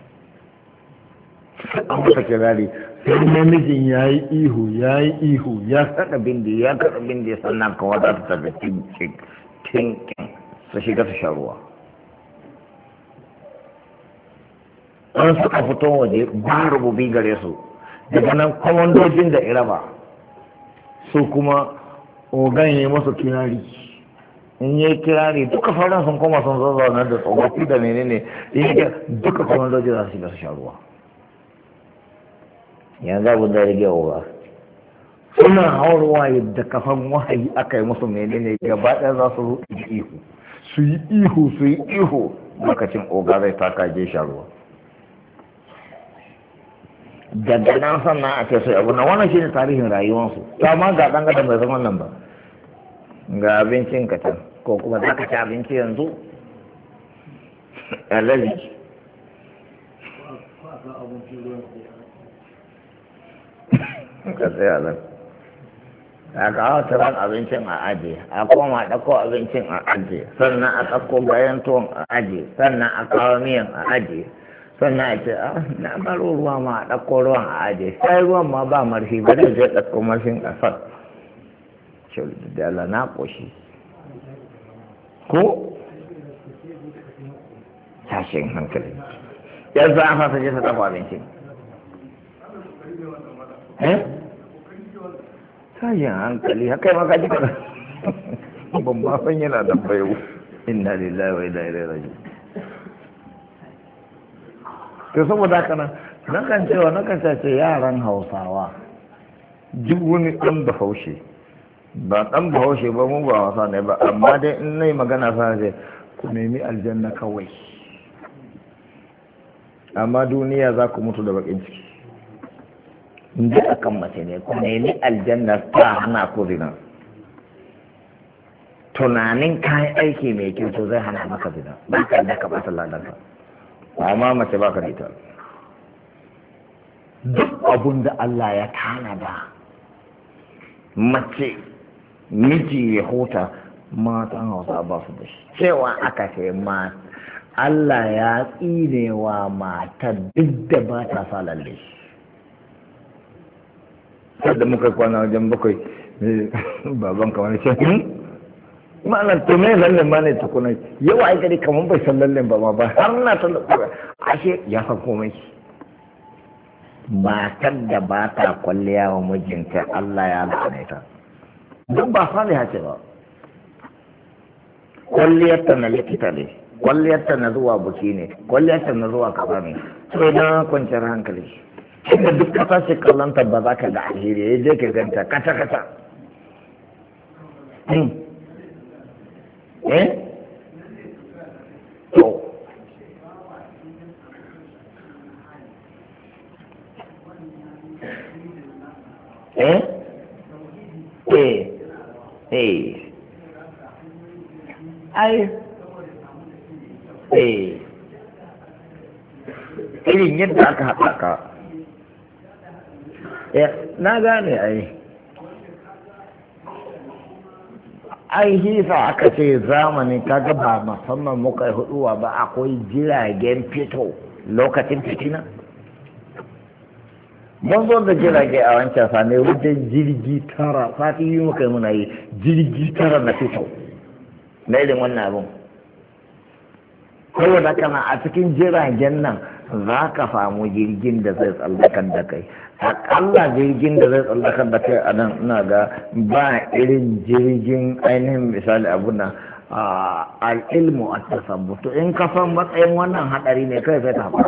an mata kirari sai namijin ya yi ihu ya yi ihu ya kaɗa bindi ya kaɗa bindi sannan kawai za ta tafi tinkin su shiga su sha ruwa an suka fito waje ba rububi gare su daga nan kwamandojin da iraba su kuma ogan ya yi masu kirari in yi kirari duka sauran sun koma sun zazzauna da tsofaffi da menene duka kwamandojin za su shiga su sha ruwa yanzu abu da rage wa suna haurwa yadda kafan wahayi aka yi musu menene gaba ɗaya za su ruɗe ihu su yi ihu su yi ihu lokacin oga zai taka je sharuwa daga nan sannan a ce sai abu na wannan shine tarihin rayuwarsu to amma ga ɗan adam bai san wannan ba ga abincin ka can ko kuma za ka ci abinci yanzu alaji ka tsaya nan a kawo turan abincin a aje a koma ɗauko abincin a aje sannan a ɗauko bayan tuwon a aje sannan a kawo miyan a aje sannan a ce a na baro ruwa ma a ɗauko ruwan a aje sai ruwan ma ba marfi ba zai je ɗauko marfin ƙasar da Allah na ƙoshi ko tashin hankali yanzu an fasa je ta ɗauko abincin eh tashin hankali haka yi maka jika ban ma san yana da bayo inna lillahi wa inna ilaihi raji'un to saboda haka nan nakan cewa nakan ce yaran Hausawa duk wani ɗan Bahaushe ba ɗan Bahaushe ba mu ba wasa ne ba amma dai in nayi magana sa ce ku nemi aljanna kawai amma duniya za ku mutu da bakin ciki inda akan mace ne ku nemi aljanna ta hana ku zina tunanin kayan aiki mai kyau to zai hana maka zina ba ka da ka bata ladanka amma mace ba ka da ita duk abun da Allah ya tanada mace miji ya huta matan Hausa ba su da shi cewa aka ce ma Allah ya tsinewa matar duk da ba ta sa lalle sai da muka kwana wajen bakwai baban kamar ce ma'anar to me lallen ba ne tukuna yau ai gari kamar bai san lallen ba ma ba har na ta ashe ya san komai matar da ba ta kwalliya wa mijinta Allah ya la'ane ta don ba saliha ce ba kwalliyarta na likita ne kwalliyarta na zuwa buki ne kwalliyarta na zuwa kaza ne sai na kwanciyar hankali inda duk kasa ce kallonta ba za ka ga alheri ya je ka ganta kata kata eh to eh eh eh ai eh irin yadda aka haɗa ka na gane ai ai hisa aka ce zamani kaga ba musamman muka huduwa ba akwai jiragen fito lokacin fitina mun zo da jirage a wancan sane wajen jirgi tara sati yi muka yi muna yi jirgi tara na fito na irin wannan abin saboda kana a cikin jiragen nan za ka samu jirgin da zai tsallakan da kai akalla jirgin da zai tsallakan da kai a nan ina ga ba irin jirgin ainihin misali abuna al'ilmu a tasabbutu in ka san matsayin wannan hadari ne kai sai ta fara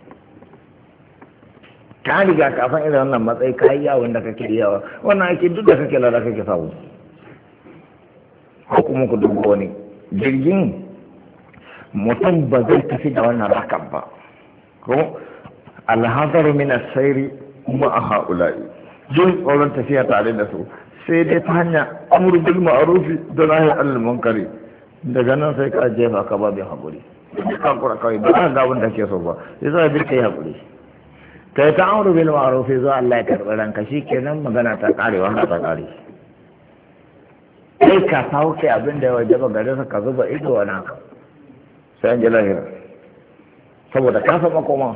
ka riga ka san irin wannan matsayi ka yi yawon da kake yawa wannan ake duk da kake lada kake samu ko kuma ku dubo wani jirgin mutum ba zai tafi da wannan rakan ba ko alhazaru min as-sayri ma haula'i jin tsoron tafiya tare da su sai dai ta hanyar amru bil ma'ruf da nahi anil munkari daga nan sai ka jefa ka ba bi hakuri ka kura kai ba ga abin da ke so ba sai sai bi kai hakuri kai ta amru bil ma'ruf zuwa Allah ya karɓi ranka shikenan magana ta kare wanda ta kare sai ka sauke abin da ya wajaba gare ka zuba ido wa naka sai an ji lahira saboda ka san makoma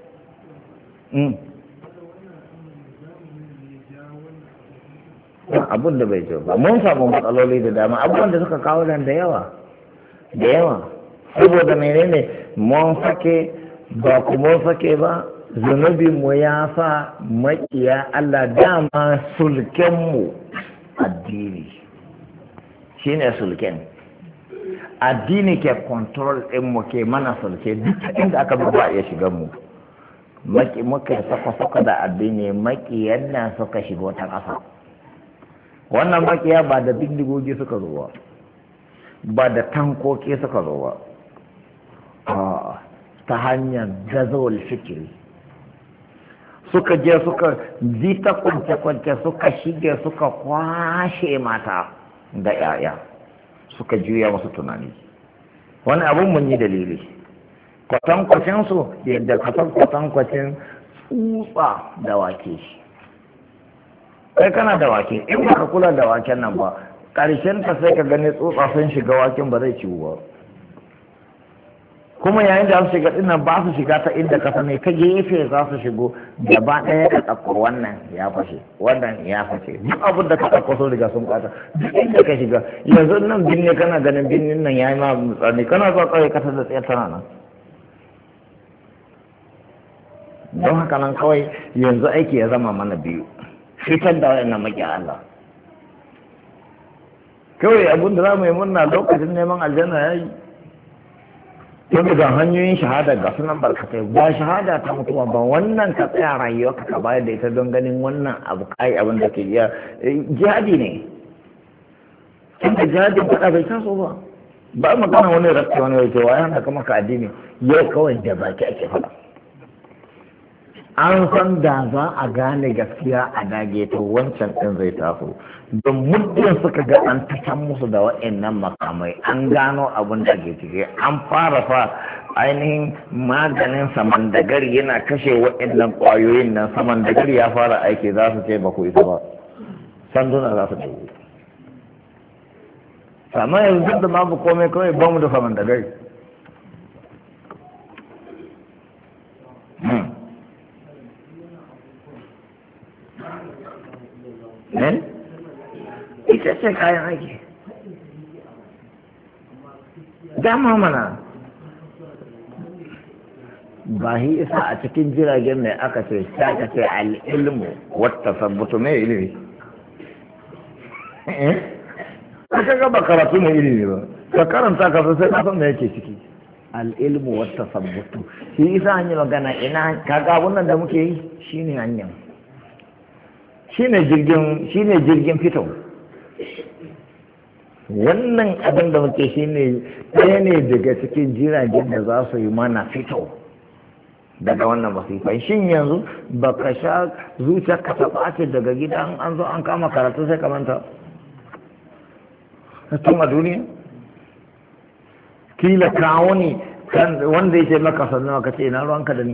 abin da bai ba mun samu matsaloli da dama abubuwan da suka kawo nan da yawa da yawa saboda menene mun sake ba ku mun sake ba zunubin mu ya sa makiya Allah dama sulken mu addini shine sulken addini ke control din mu ke mana sulke duk inda aka bi ba ya shiga mu maki muka saka-saka da addini makiyan nan suka shigo ta ƙasa wannan makiya ba da bindigogi suka zo ba ba da tankoki suka zo ba ta hanyar gazawar fikiri suka je suka ji ta kwance-kwance suka shige suka kwashe mata da 'ya'ya suka juya masu tunani wani abun mun yi dalili kwatankwacin su yadda kasar kwatankwacin tsutsa da wake kai kana da wake in ba ka kula da waken nan ba ƙarshen ta sai ka gani tsutsa sun shiga waken ba zai ciwu ba kuma yayin da su shiga dinnan ba su shiga ta inda ka sani ta gefe za su shigo gaba ɗaya ka ɗauko wannan ya fashe wannan ya fashe duk abin da ka ɗauko sun riga sun ɓata duk inda ka shiga yanzu nan binne kana ganin binnin nan ya yi ma tsani kana zuwa kawai kasar da tsayar tana nan don haka nan kawai yanzu aiki ya zama mana biyu fitar da wayannan maki Allah kawai abin da za mu yi murna lokacin neman aljanna ya yi yadda ga hanyoyin shahada ga sunan barkatai ba shahada ta mutuwa ba wannan ka tsaya rayuwa ka bayar da ita don ganin wannan abu kai abin da ke iya jihadi ne inda jihadin faɗa bai taso ba ba magana wani rafi wani wai cewa yana kama ka addini yau kawai da baki ake faɗa an san da za a gane gaskiya a dage to wancan ɗin zai taso don muddin suka ga an tashan musu da wa'annan makamai an gano abin da ke cike an fara fa ainihin maganin samandagari yana kashe wa'annan ƙwayoyin nan samandagari ya fara aiki za su ce ba ku isa ba sanduna za su ɗauki amma yanzu da babu komai kawai ba mu da samandagari ne ita ce kayan aiki dama mana ba hi isa a cikin jiragen mai aka ce ta ka ce al'ilmu wata sabbutu mai ilimi aka gaba karatu mai ilimi ba ka karanta ka sai kasan da yake ciki al'ilmu wata sabbutu shi isa hanyar magana ina kaga wannan da muke yi shine hanyar shine jirgin shine jirgin fito wannan abin da muke shine ɗaya ne daga cikin jiragen da za su yi mana fito daga wannan masifai shin yanzu ba ka sha zuciya ka taɓa daga gida an zo an kama karatu sai ka manta tun a duniya kila kawo ne wanda ya ce maka sannan ka ce ina ruwanka da ni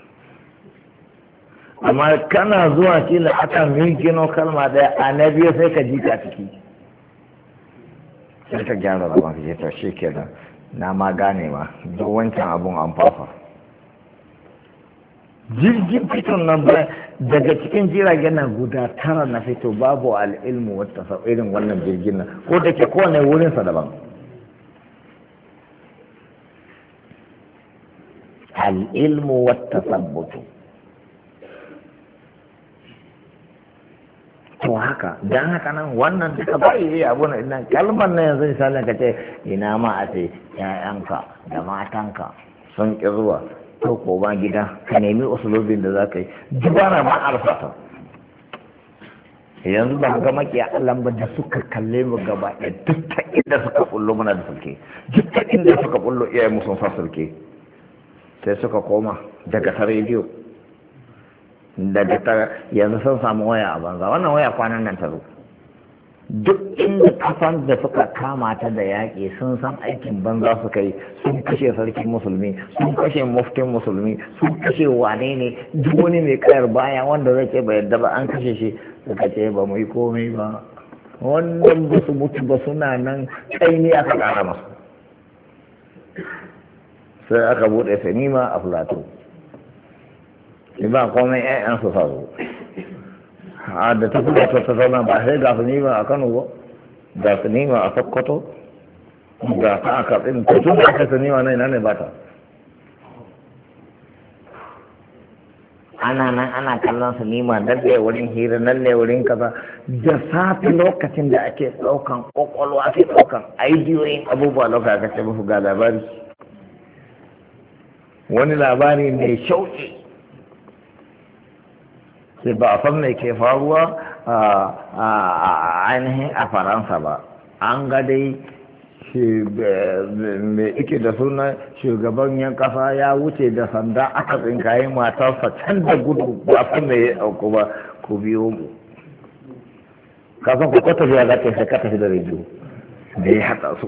amma kana zuwa kila aka minkino kalma daya a na biyu sai ka ji ta ciki sai ka gyara da mafi ta shi kenan na ma gane ma duk wancan abun an fafa jirgin fiton nan ba daga cikin jiragen nan guda tara na fito babu al'ilmu wata irin wannan jirgin nan ko da ke kowane wurinsa daban al'ilmu wata sabbutu to haka don haka nan wannan duka ba yi abu na ina kalmar na yanzu misalin ka ce ina ma a ce ‘ya'yanka da matanka sun ƙi zuwa to ko ba gida ka nemi usulobin da za ka yi dubara ma arfata yanzu ba ga makiya Allah ba da suka kalle mu gaba ɗaya duk ta inda suka bullo muna da sulke, duk ta inda suka bullo iyaye mu sun sa sulke, sai suka koma daga ta rediyo daga ta yanzu sun samu waya a banza. Wannan waya kwanan nan ta zo duk inda kafan da suka kama ta da yaƙi sun san aikin banza suka yi, sun kashe sarkin musulmi, sun kashe muftin musulmi, sun kashe wane ne duk wani mai kayar baya wanda zai ce bai yadda ba an kashe shi, suka ce ba mu yi komai ba. Wannan ba su mutu ba suna nan kai ne aka ƙara masu, sai aka buɗe sinima a Plateau, ba komai ƴaƴan su faru a da ta kuma ta zauna ba sai ga sinima a Kano ba, ga sinima a Sokoto, ga ta a Katsina, to tun da aka sinima nan ina ne ba ta. Ana nan ana kallon sinima, nan ne wurin hira, nan ne wurin kaza, da safi lokacin da ake ɗaukan ƙwaƙwalwa, ake ɗaukan aidiyoyin abubuwa lokacin aka ce musu ga labari, wani labari mai shauƙi. Sai ba a san mai ke faruwa a ainihin a Faransa ba, an ga dai mai ike da suna shugaban yan kasa ya wuce da sanda aka tsinkaye matarsa can da gudu ba san da ya dauko ba, ku biyo mu. Kasan ku kwata biya za ta yi ka tafi da rediyo da ya haɗa su.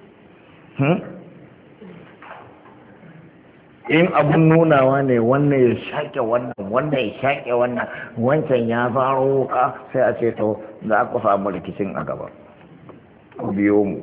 In abun nunawa ne wannan ya shaƙe wannan, wannan ya shaƙe wannan, wancan ya faro wuka, sai a ce to za ku samu rikicin a gaba, ku biyo mu.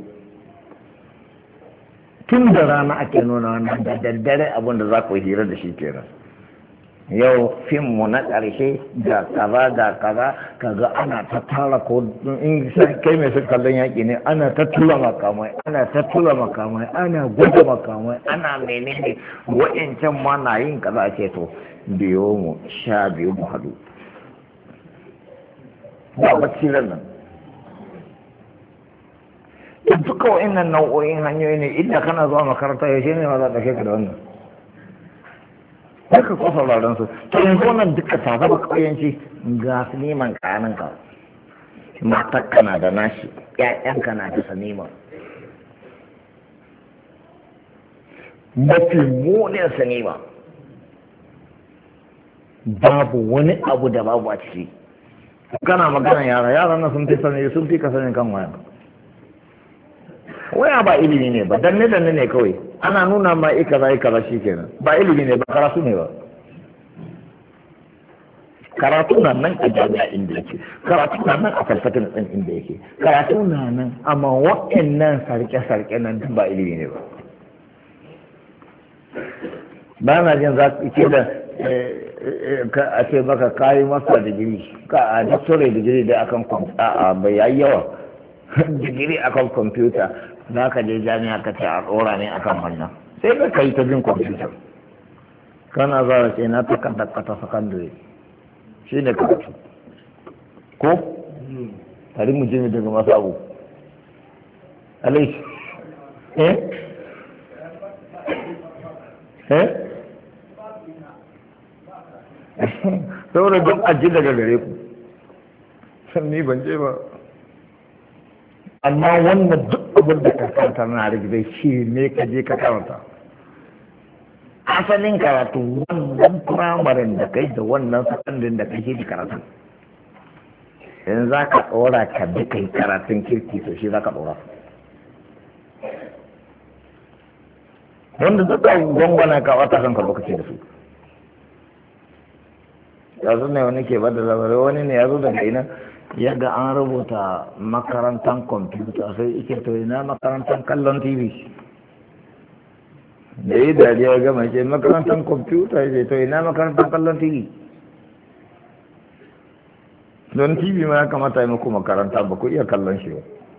Tun da rana ake nuna wannan, da daddare abin da za ku hira da shi kenan. Yau fim mu na ƙarshe ga kaza ga kaza, kaga ana ta tara ko in kai mai sun kallon yaƙi ne, ana ta tura makamai, ana ta tura makamai, ana gwada makamai, ana menene wa'yancan ma na yin kaza a ce to biyo mu sha biyu mu haɗu. Ba bacci ran nan. Duka wa'innan nau'o'in hanyoyi ne, inda kana zuwa makaranta yaushe ne ma za a ɗauke ka da wannan. Haka ko sauraron su, to yanzu wannan duka ta zama ƙauyenci ga su neman ƙanin ka. Matakka na da nashi, ƴaƴanka na da sanima. Mafi munin sanima. Babu wani abu da babu a ciki. Kana magana yara, yara na sun fi sani, sun fi ka sanin kan waya. Waya ba ilimi ne ba, danne danne ne kawai. Ana nuna ma ika za ika za shi kenan, ba ilimi ne ba, karatu ne ba. Karatu na nan a jami'a inda yake, karatu na nan a falsatin ɗin inda yake, karatu na nan, amma waɗannan sarke-sarke nan ba ilimi ne ba. Ba na jin za ke da a ce maka kayi masa digiri, ka a doctorate digiri da akan a bai yayi yawa, digiri akan kwamfuta. Za ka je jami'a ka ce a tsora ne akan wannan, sai ka kai ta jin kwamfuta. Kana za a ce na ta kan ta sakandare, shi ne karatu ko? Tari mu je daga masu abu alai eh eh saboda duk aji daga gare ku san ni ban je ba, amma wannan duk abin da ka karanta na rigirai shi ne ka je ka karanta. Asalin karatu wannan firamarin da kai da wannan sakandin da kai shi da karatu. In za ka ɗora ka bi kai karatun kirki to shi za ka ɗora. Wanda duka gwangwana ka wata kanka lokaci da su. Yanzu ne wani ke bada labarai, wani ne ya zo daga ina ya ga an rubuta makarantar kwamfuta sai ike to ina makarantar kallon tv. Da yi dariya gama ce makarantar kwamfuta ya ce to ina makarantar kallon tv. Don tv ma ya kamata yi muku makaranta ba ku iya kallon shi ba.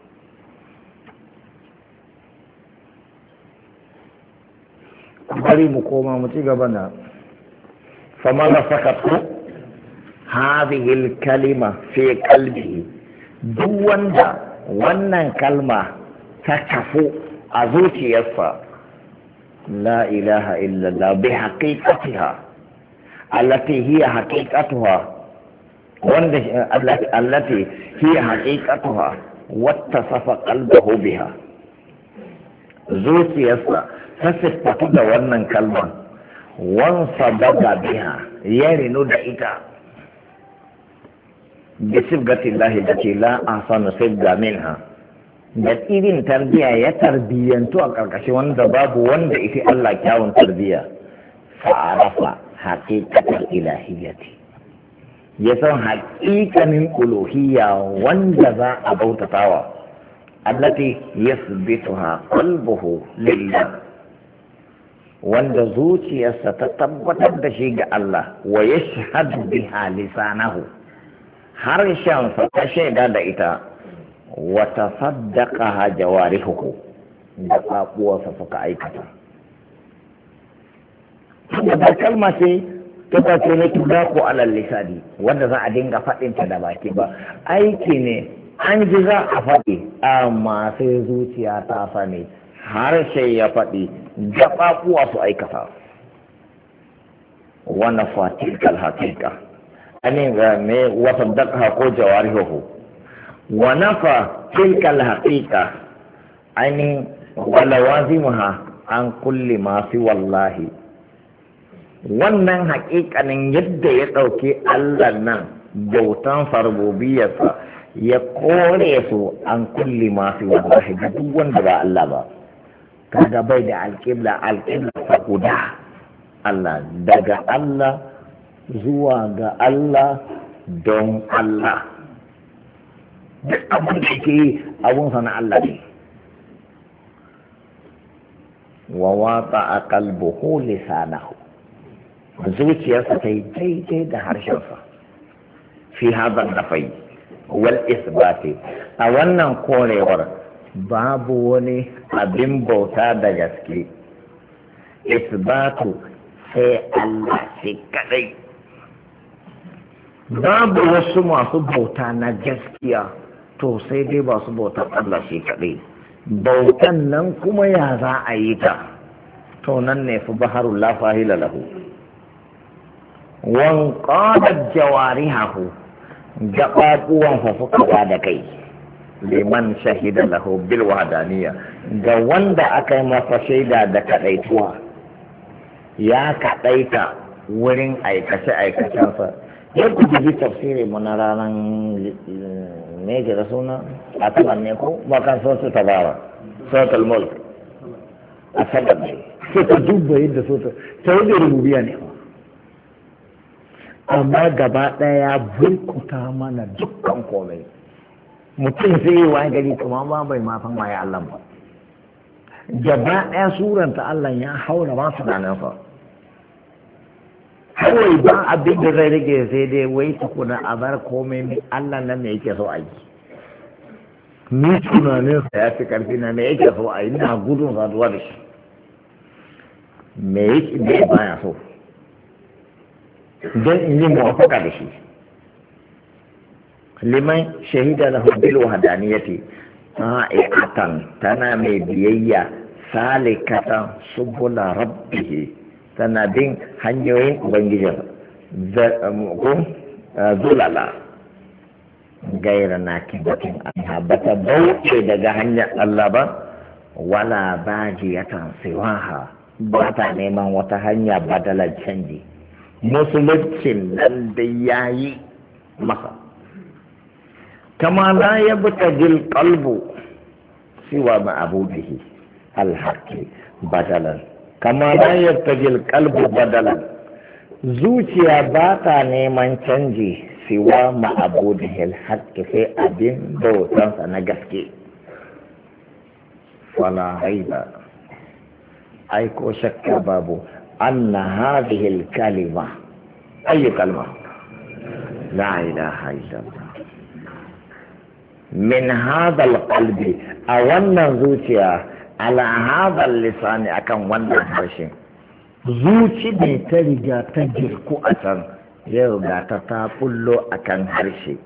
Bari mu koma mu ci gaba na fama da sakatu hadhihi kalima fi qalbihi, duk wanda wannan kalma ta kafu a zuciyarsa لا إله إلا الله بحقيقتها التي هي حقيقتها wanda allati hiya haqiqatuha wattasafa qalbuhu biha zuciyarsa ta siffatu da wannan kalman wansa daga biha ya rinu da ita bi sibgatillahi allati la ahsanu sibga minha da irin tarbiya ya tarbiyyantu a ƙarƙashin wanda babu wanda ita Allah kyawun tarbiya fa'arafa haqiqatul ilahiyyati ya san haƙiƙanin uluhiyya wanda za a bautatawa allati yasbituha qalbuhu lillah wanda zuciyarsa ta tabbatar da shi ga Allah wa yashhadu biha lisanahu harshensa ta shaida da ita wa tasaddaqaha jawarihuhu da kafuwarsa suka aikata da kalma ce ta ce ne kida ko alal lisani wanda za a dinga faɗin ta da baki ba aiki ne an ji za a faɗi amma sai zuciya ta sani harshe ya faɗi gaɓaɓuwa su aikata wannan fatikal hakika anin ga me wasa daƙa ko jawarihu wa nafa tilkal haqiqa ainihin walawazimuha an kulli ma fi wallahi wannan haƙiƙanin yadda ya ɗauki Allah nan bautan farbobiyarsa ya kore su an kulli ma fi wallahi ga duk wanda ba Allah ba kaga bai da alƙibla alƙibla ta guda Allah daga Allah zuwa ga Allah don Allah duk abin da ke yi abun sana Allah ne wa wata a kalbuhu lisanahu zuciyarsa ta yi daidai da harshensa fi hazan nafai wal isbati a wannan korewar babu wani abin bauta da gaske isbatu sai Allah shi kadai babu wasu masu bauta na gaskiya to sai dai ba su bautar Allah shi kadai bautan nan kuma ya za a yi ta to nan ne fi baharul la fahila lahu wan qadat jawarihahu gaɓaɓuwan fa suka da kai liman shahida lahu bil wahdaniyya ga wanda aka yi masa shaida da kadaituwa ya kadaita wurin aikace aikacensa ya kuji ji tafsiri mu na ranar ne ke da suna a taban ne ko bakan sosu tabara sautul mulk a sabar ne sai ta dubba yadda sautul ta wajen rububiya ne amma gaba ɗaya burkuta mana dukkan komai mutum sai yi wani gari kuma ba bai mafan waye Allah ba gaba ɗaya suranta Allah ya haura ba su nanansa kawai ba abin da zai rage sai dai wai tukuna a bar komai mai Allah nan ne yake so a yi ni tunanin sa ya fi karfi na me yake so a yi ina gudun saduwa da shi me yake me baya so don in yi muwafaka da shi liman shahida lahu bil wahdaniyati sa'iatan tana mai biyayya salikatan subula rabbih tana bin hanyoyin ubangijin zulala gaira na kibatin anha bata bauce daga hanyar Allah ba wala bajiyatan siwaha ba ta neman wata hanya badalar canji musuluncin nan da yayi masa kama la yabtagil qalbu siwa ma'budihi al-haqqi badalan kama la yabtagil qalbu badalan zuciya ba ta neman canji siwa ma'budihi al-haqqi sai abin bautansa na gaske fala haiba ai ko shakka babu anna hadhihi al-kalima ayi kalma la ilaha illallah min hadha al-qalbi a wannan zuciya ala hadha al-lisan akan wannan harshe zuci ne ta riga ta girku a can ya riga ta ta bullo akan harshe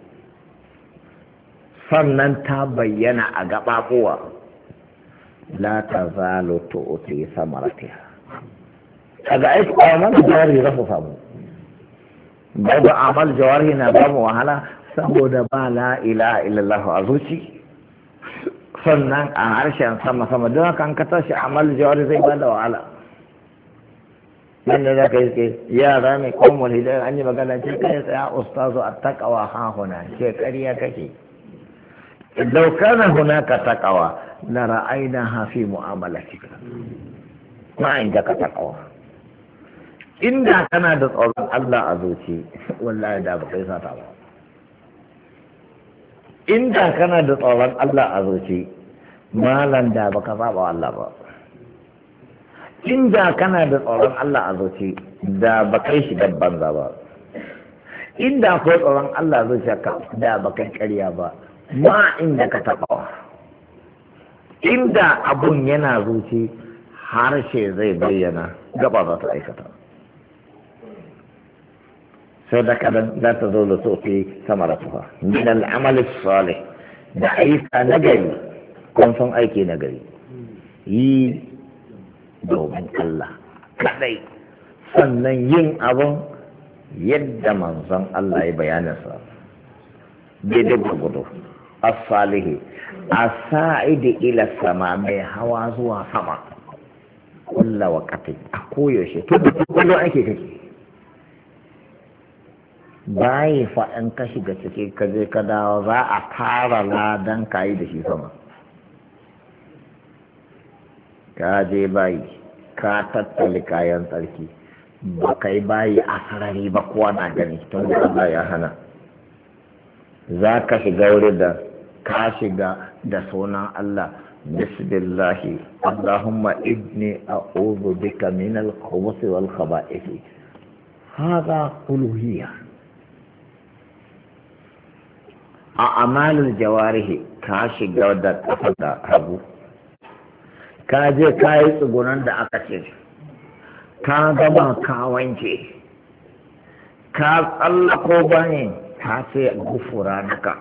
sannan ta bayyana a gaɓaɓuwa la ta zalo tu'ti samaratiha kaga ai kwanan jari za su samu babu amal jawari na ba mu wahala saboda ba la ilaha illallah a zuci, sannan a harshen sama sama don haka an ka tashi amal jawari zai ba da wahala. yadda za ka yi ke yara ne ko mulhidai an yi magana ce kai tsaya ustazu a takawa ha huna ce ƙarya kake. idan kana hunaka takawa la ra'aynaha fi mu'amalatika ma indaka takawa. inda kana da tsoron Allah a zuci wallahi da baka yi sata ba. inda kana da tsoron Allah a zuci malan da baka saba Allah ba. inda kana da tsoron Allah a zuci da baka yi shi dabban ba. inda ko tsoron Allah a zuciyarka da baka yi ƙarya ba. ma inda ka taɓa inda abun yana zuci harshe zai bayyana gaba za ta aikata. sai da kadan za ta zo da sofi samaratuwa min al'amal salih da aika nagari kun san aiki nagari yi domin Allah kadai, sannan yin abun yadda manzon Allah ya bayyana sa daidai gudu as-salihi as-sa'idi ila sama mai hawa zuwa sama kulla waqati a koyaushe to kullu ake kake bai fa an ka shiga ciki ka je ka dawo za a fara ladan kai da shi sama. ka je bayi ka tattali kayan tsarki ba kai bayi a sarari ba kowa na gani tun da Allah ya hana. za ka shiga wurin da ka shiga da sunan Allah bismillahi Allahumma inni a'udhu bika min al-khubuthi wal khaba'ith. hada uluhiyya. a amalul jawarihi ka shiga da kafa da hagu ka je ka yi tsugunan da aka ce ka gama ka wanke ka tsallako bayan ka ce gufura naka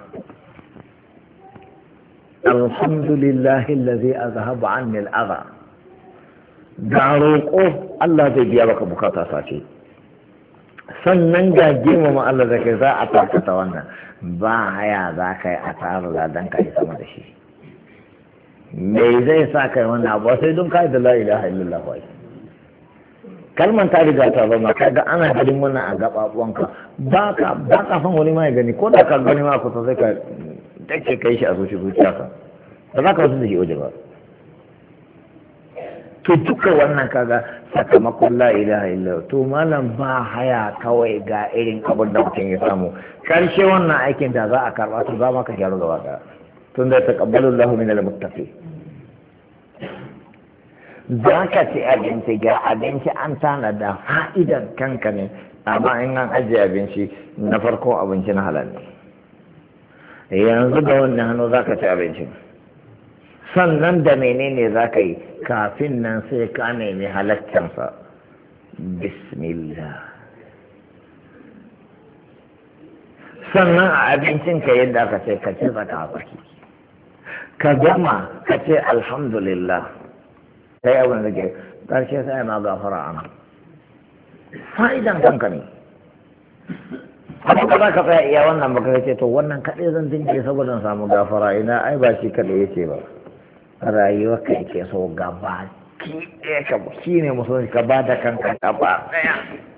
alhamdulillahi allazi azhaba anni al-adha. ga roƙo Allah zai biya baka bukata sace, sannan ga girmama Allah da kai za a tarkata wannan ba haya za ka yi a tara ladan ka yi sama da shi. me zai sa kai wannan abu sai don kai da la ilaha illallah wai kalman ta riga ta zama kaga ana ganin wannan a gababuwanka ba ka ba ka san wani mai gani ko da ka gani ma ku sai ka take kai shi a zuci zuciya ka ba za ka wasu da shi waje ba. to duka wannan kaga sakamakon la ilaha illallah to malam ba haya kawai ga irin abin da mutum ya samu karshe wannan aikin da za a karba to za ma ka gyaru gaba daya tun da taqabbalu Allahu min al-muttaqin. za ka ci abinci ga abinci an tana da fa'idan kanka ne amma in an ajiye abinci na farko abinci na halal ne yanzu da wannan hannu za ka ci abinci sannan da menene za ka yi kafin nan sai ka nemi halaccansa bismillah sannan a abincinka yadda ka ce ka ci zaka baki ka gama ka ce alhamdulillah sai abin da ke ƙarshe sai ma gafara ana fa'idan kanka ne amma ka za ka tsaya iya wannan baka ce to wannan kaɗai zan dinke saboda samu gafara ina ai ba shi kaɗai yake ba rayuwa ka yake so gaba ki ɗaya ka shi ne musulunci ka ba da kanka gaba ɗaya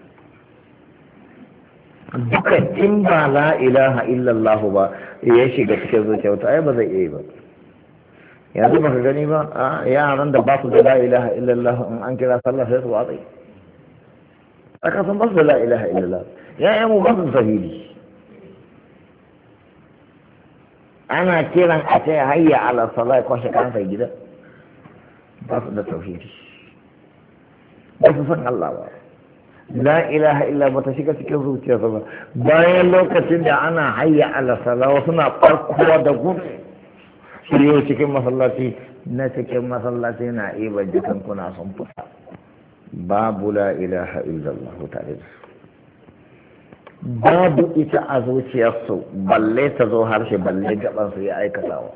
duka in ba la ilaha illallah ba ya shiga cikin zuciya wata ai ba zai iya ba. yanzu baka gani ba a yaran da ba su da la ilaha illallah in an kira sallah sai su watsa aka san ba su da la ilaha illallah ya mu ba su sahili ana kiran a ce hayya ala sallah ko shi kan sai gida ba su da tauhidi ba su san Allah ba la ilaha illa ba ta shiga cikin zuciyarsa ba bayan lokacin da ana hayya ala sallah wasu na farkowa da gudu shiryo cikin masallaci na cikin masallaci na ibar jikin kuna sun fita babu la ilaha illallah tare da babu ita a zuciyarsu balle ta zo harshe balle gabansu ya aikatawa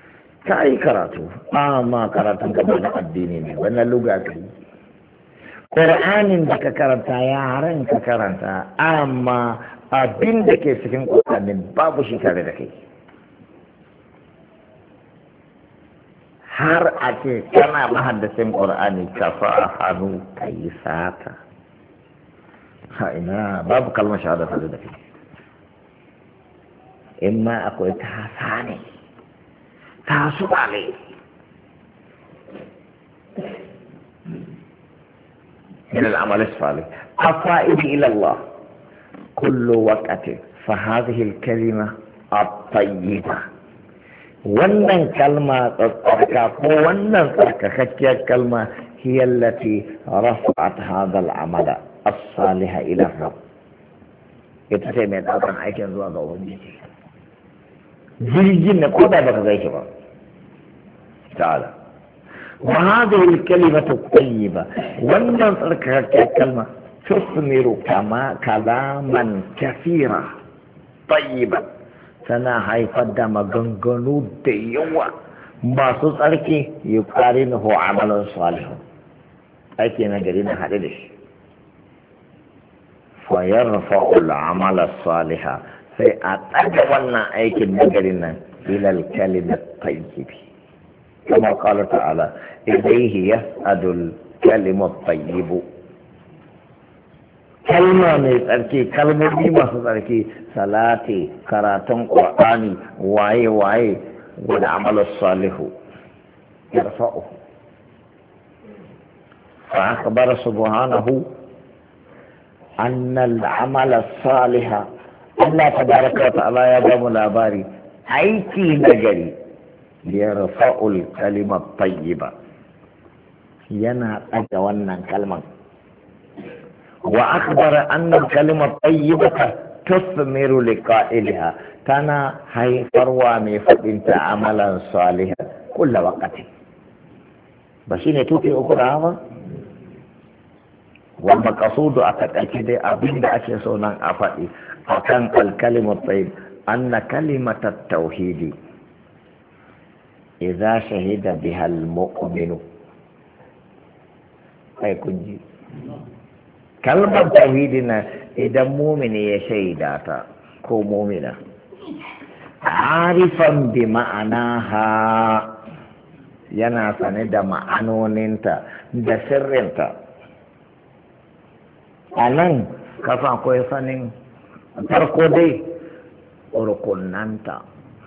ka yi karatu amma karatun gaba na addini ne wannan luga ka yi Qur'anin da ka karanta yaran ka karanta amma abin da ke cikin Qur'anin babu shi tare da kai har a ce kana mahaddasin Qur'ani ka fa hannu ka yi sata ha ina babu kalmar shahada tare da kai in ma akwai ta sane ta su ne من العمل الصالح الفائد إلى الله كل وقت فهذه الكلمة الطيبة wannan kalma tsarka ko wannan tsarkakakkiyar kalma hiya allati rafa'at hadha al-amala as-salih ila rabb ita ce mai daukan aikin zuwa ga ubangiji jirgin ne ko da baka gaishe ba ta'ala وهذه الكلمة الطيبة والنظر كلمة تثمر كما كلاما كثيرا طيبا سنا حيفد مغنغنو ديوا ما سوسرك يقارنه عمل صالح أيكي نجرين حديث فيرفع العمل الصالح فأتجولنا أيكي نجرين إلى الكلمة الطيبة كما قال تعالى إليه يسعد الكلم الطيب كلمة نتركي كلمة ما نتركي صلاتي كراتون قرآني واي واي والعمل الصالح يرفعه فأخبر سبحانه أن العمل الصالح الله تبارك وتعالى يبقى ملاباري أيكي نجري يرفع الكلمة الطيبة ينا أجوانا كلمة وأخبر أن الكلمة الطيبة تثمر لقائلها تنا هي فروامي فإنت عملا صالحا كل وقت بشين توتي أكرامة والمقصود أتأكد أبين أكيسونا أفائي أكان الكلمة الطيب أن كلمة التوحيد إذا شهد بها المؤمن أي كنجي كلمة توحيدنا إذا مؤمن يشهداتا كو مؤمنة عارفا بمعناها yana sane da ma'anoninta da sirrinta a nan kafa akwai sanin farko dai rukunanta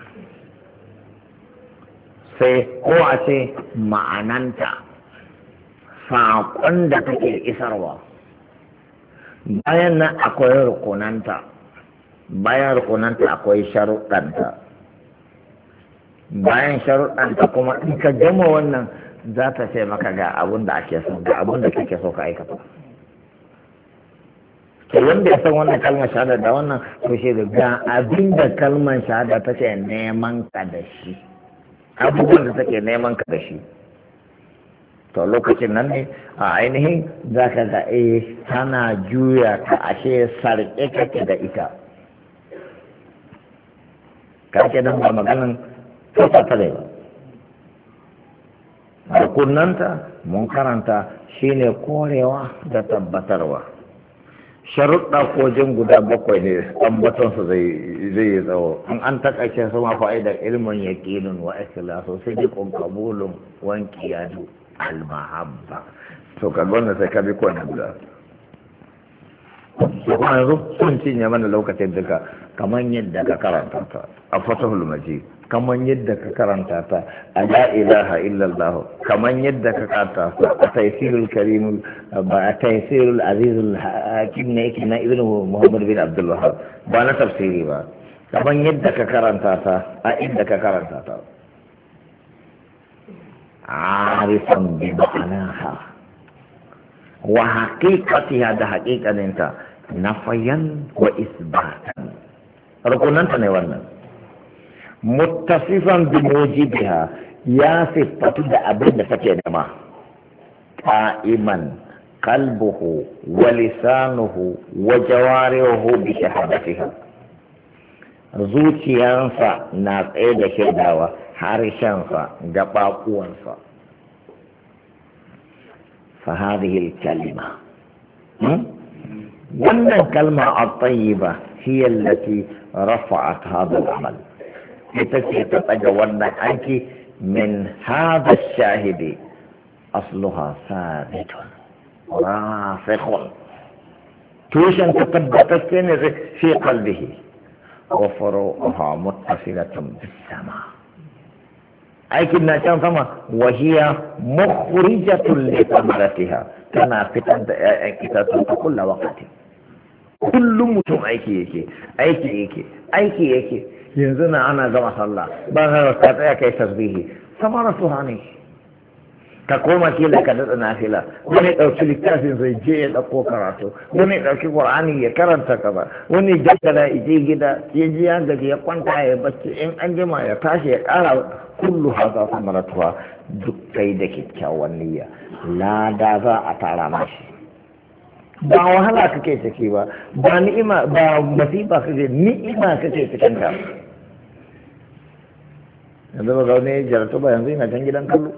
sai ko a ce ma'ananta saƙon da take isarwa bayan nan akwai rukunanta bayan rukunanta akwai sharuɗanta bayan sharuɗanta kuma in ka gama wannan za ta ce maka ga abun da ake so ga abun da kake so ka aikata to wanda ya san wannan kalmar shahada da wannan to shi da ga abin da kalmar shahada ta ce neman ka da shi abubuwan da take neman ka da shi to lokacin nan ne a ainihin za ka ga eh tana juya ka ashe sarƙe kake da ita kake nan ba maganin fata ta da ba rukunanta mun karanta shine korewa da tabbatarwa sharuɗa ko jin guda bakwai ne ambatonsa zai yi tsawo in an takaice su ma fa'idar ilmin yaqinun wa ikhlasu sidiqun qabulun wa inqiyadu al mahabba to ka gonna sai ka bi ko na guda to kuma yanzu sun cinye mana lokacin duka kamar yadda ka karanta ta a fatahul majid kamar yadda ka karanta ta a la ilaha illallah kamar yadda ka karanta ta a taysirul karim ba a taysirul azizul hakim ne yake na ibnu muhammad bin abdul wahhab ba na tafsiri ba kamar yadda ka karanta ta a inda ka karanta ta arifan bi ma'anaha wa haqiqatiha da haqiqaninta nafayan wa isbatan rukunanta ne wannan muttasifan bi mujibiha ya sifatu da abin da take nema qa'iman qalbuhu wa lisanuhu wa jawarihu bi shahadatiha zuciyansa na tsaye da shaidawa harshensa da bakuwansa فهذه الكلمة وأن الكلمة الطيبة هي التي رفعت هذا العمل تتجاوزنا عنك من هذا الشاهد أصلها ثابت راسخ توشن تثبتت في قلبه وفروعها متصلة بالسماء أي كنا كان فما وهي مخرجة لثمرتها كما كتاب كل وقت كل متم أيكي يكي أيكي يكي أيكي يكي ينزلنا أنا زما صلى بعد ركعتين كي تسبيه ثمرتها ني كقوم كيلا كذا نافلة وني أوصل الكافين في جيل أقوى كراتو وني أوصل القرآن يكرر تكبر وني جدنا يجي كذا يجي عند كي يقون تاي بس إن عندما يتاشي أنا كل هذا ثمرتها دكتي كتشاونية لا دافع أتعلم ماشي ba wahala kake take ba ba ni'ima ba masifa kake ni'ima kake cikin ta yanzu ba zaune jaratu ba yanzu ina can gidan kallo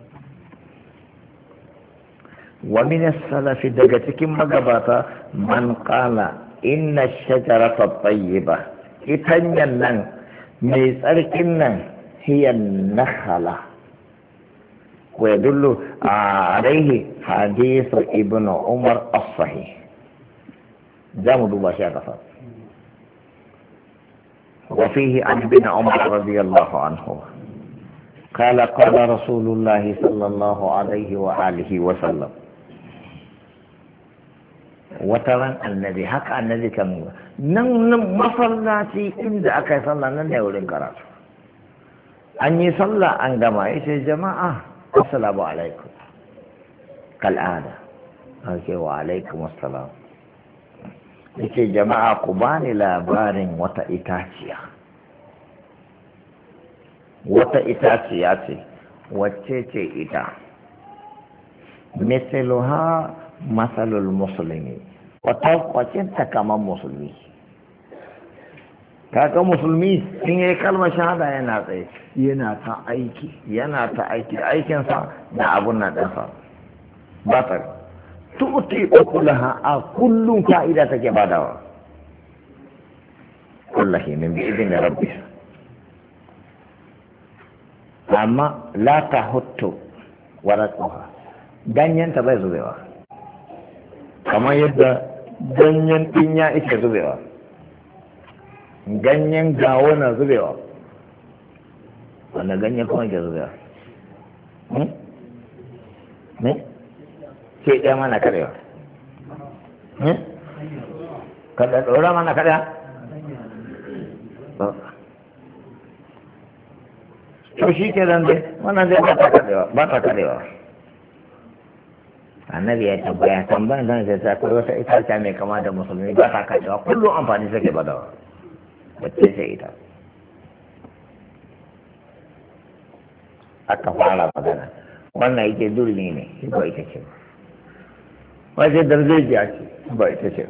wa min as-salaf daga cikin magabata man qala inna ash-shajarata at-tayyiba itanyan nan mai tsarkin nan hiya nakhala ويدل عليه حديث ابن عمر الصحيح جامد مباشرة وفيه عن ابن عمر رضي الله عنه قال قال رسول الله صلى الله عليه وآله وسلم وترى النبي حق النبي كم نم مصلاتي عند أكي صلى نن يولين كرات أني صلى عندما يا جماعة السلام عليكم كالعادة أوكي وعليكم السلام يكي جماعة قباني لابار وتأتاتيا وتأتاتياتي وتيتي إتا مثلها مثل المسلمين وتوقعين كما مسلمين kaga musulmi in yayi kalmar shahada yana tsaye yana ta aiki yana ta aiki aikinsa da abun nan ɗansa ba ta tu'ti ukulaha a kullum fa'ida take badawa kullahi min bi idin rabbi amma la tahuttu waraqaha ganyen ta bai zubewa kamar yadda ganyen dinya yake zubewa ganyen gawo na zubewa wanda ganyen kuma ke zubewa ne ke ɗaya mana karewa kada ɗora mana karewa to shi ke nan dai wannan dai ba ta karewa ba ta karewa annabi ya tambaya tambayan zan zai ta kuro wata itaciya mai kama da musulmi ba ta karewa kullum amfani take badawa wacce ce ita aka fara magana wannan yake durni ne shi ba ita ce wace darbejiya ce ba ita ce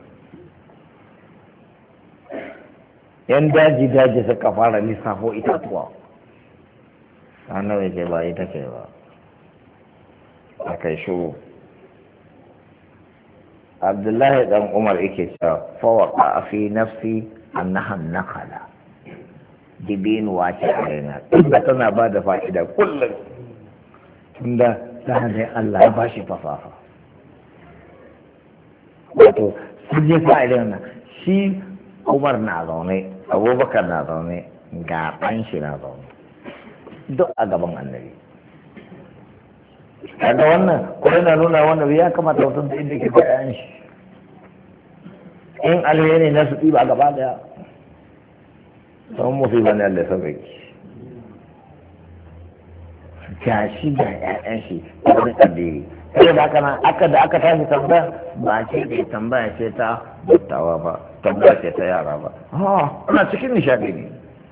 yan daji daji suka fara lissafo itatuwa annabi ce ba ita ce ba a kai shuru abdullahi dan umar yake cewa fawaka a fi nafsi annaha nakala dibin wace a raina inda tana ba da fa'ida kullum tunda ta hanyar Allah ya ba shi fasafa wato sun je fa'idar na shi umar na zaune abubakar na zaune ga ɗan shi na zaune duk a gaban annabi kaga wannan kuma yana nuna wannan ya kamata mutum da inda ke da ƴaƴan shi in alheri na su ɗiba gaba daya sun musu ba ne Allah sabai ga shi da ƴaƴan shi wani addini sai da aka nan aka da aka tashi tambaya ba ce da tambaya ce ta dattawa ba tambaya ce ta yara ba ha ana cikin nishadi ne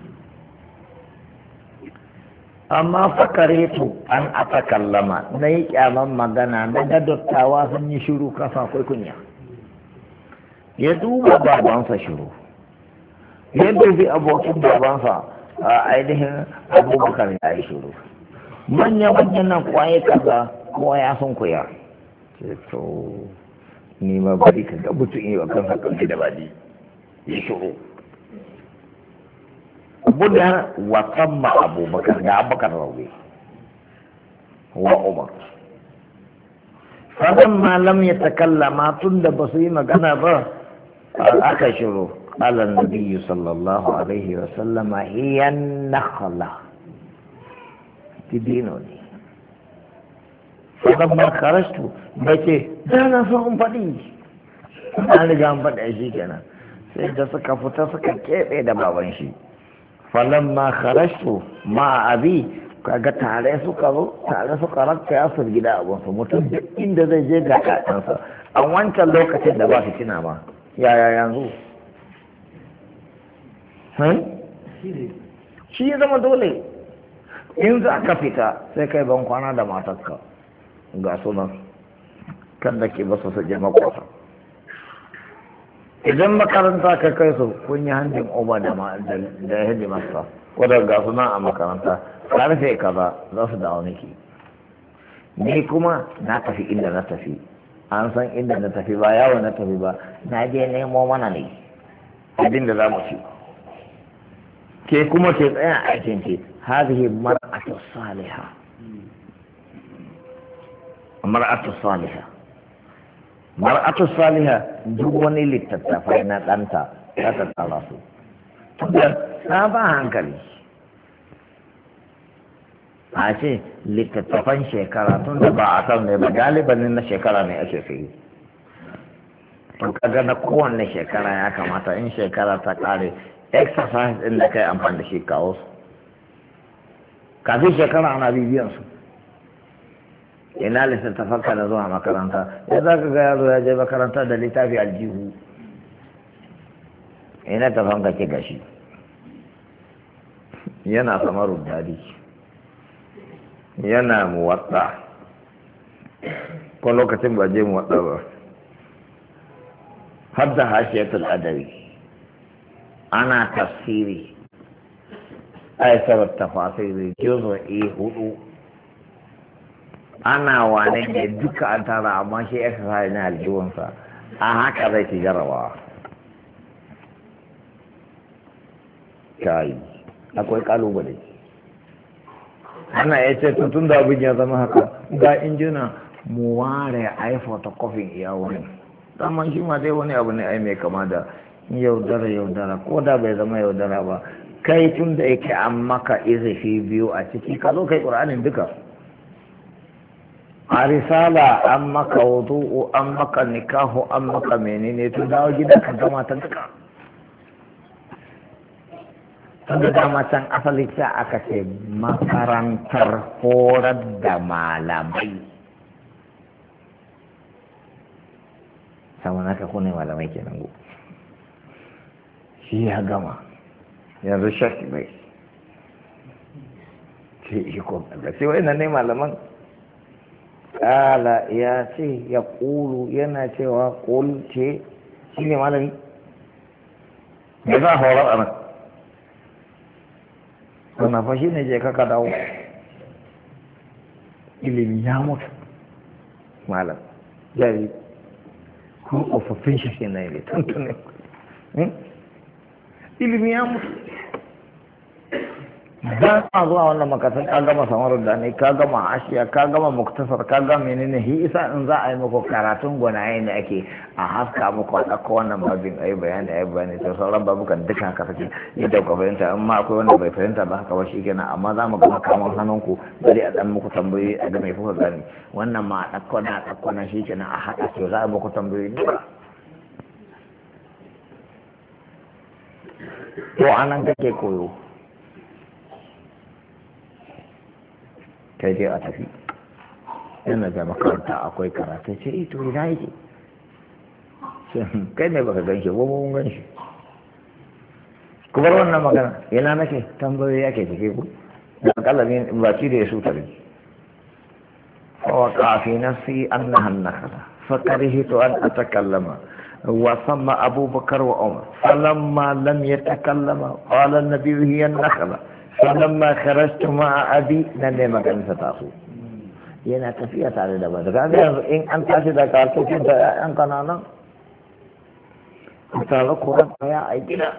amma fakare to an aka kallama na yi kyaman magana na ga dattawa sun yi shiru kasa akwai kunya ya duba babansa shiru ya dubi abokin babansa a ainihin abubakar ya yi shiru manya-manyan nan kwaye kaza kowa ya sun kuya ce to ni ma bari ka ga mutum yi wa kan hakan da baji ya shuru abu da wasan ma abubakar da abubakar raube wa umar fadan malam ya takallama tun da ba su yi magana ba aka shuru ala nabiyyu sallallahu alaihi wa sallama hiya nakhla dibino ne fadan ma kharajtu bace da na so in faɗi an riga an faɗa shi kenan sai da suka fita suka keɓe da baban shi falan ma kharajtu ma abi kaga tare suka zo tare suka rakka ya su gida abun su mutum duk inda zai je ga kakansa a wancan lokacin da ba su kina ma yaya yanzu shi ya zama dole in za ka fita sai kai ban kwana da matarka ga sunan kan da ke basu su je makwasa idan makaranta ka kai su kun yi hanjin oba da hedimasta ko da ga sunan a makaranta karfe kaza za su dawo miki ni kuma na tafi inda na tafi an san inda na tafi ba yawo na tafi ba na je nemo mana ne abin da za mu ci ke kuma ke tsaya aikin ke hadhihi mar'atu salihah mar'atu salihah mar'atu salihah duk wani littattafai na ɗanta ya tattara su ta ba hankali a ce littattafan shekara tun da ba a kan ne ba galiban na shekara ne ake sayi to kaga na kowanne shekara ya kamata in shekara ta kare exercise din da kai amfani da shi kawo su kafin shekara ana bibiyan su ina littattafan ka da zuwa makaranta ya za ka ga yaro ya je makaranta da littafi aljihu ina tafan ka ke gashi yana samarun dadi yana muwatta ko lokacin ba je muwatta ba har da hashiyatul adawi ana tafsiri aisar tafasiri juzo e hudu ana wane ne duka an tara amma shi exercise na aljihunsa a haka zai ci jarabawa kai akwai kalubale ana ya ce tun da abin ya zama haka ga injina mu ware a yi photocopy iya wani daman shi ma dai wani abu ne ai mai kama da yaudara yaudara ko da bai zama yaudara ba kai tun da yake an maka izifi biyu a ciki ka zo kai ƙur'anin duka a risala an maka wudu'u an maka nikahu an maka menene tun dawo gida ka gama ta duka tun da dama can asali ta aka ce makarantar horar da malamai sama naka kone malamai kenan go shi ya gama yanzu shafi mai ce ikon Allah sai wa'ina ne malaman kala ya ce ya kulu yana cewa kul ce shi ne malami ya za a horar a nan sana fa shi ne je kaka dawo ilimi ya mutu malam jari ko tsofaffin shi ke nan ne tuntunin ilimi ya mutu za a zuwa wannan makasar ka gama samar da ne ka gama ashiya ka gama muktasar ka gama menene hi isa in za a yi muku karatun gwanaye ne ake a haska muku a ɗauko wannan babin a yi bayani a yi bayani to sauran babukan duka haka suke yadda ku fahimta in ma akwai wanda bai fahimta ba haka ba shi kenan amma za mu gama kamar hannunku bari a ɗan muku tambayoyi a ga mai kuka gani wannan ma a ɗauko na a ɗauko na shi kenan a haɗa to za a muku tambayoyi duka to anan kake koyo kai dai a tafi yana da makaranta akwai karatu ce ito ina yake kai ne baka gan shi ba mun gan shi kuma wannan magana yana nake tambayoyi yake cike ku da akalla ne ba ci da ya su tare فوقع في نفسي أنها النخلة فكرهت أن أتكلم وثم أبو بكر وعمر فلما لم يتكلم قال النبي هي النخلة فلما خرجت مع أبي نني مكان ستاسو yana tafiya tare da ba daga yanzu in an tashi da kartokin da ƴaƴan kananan a tare kuran ya a gida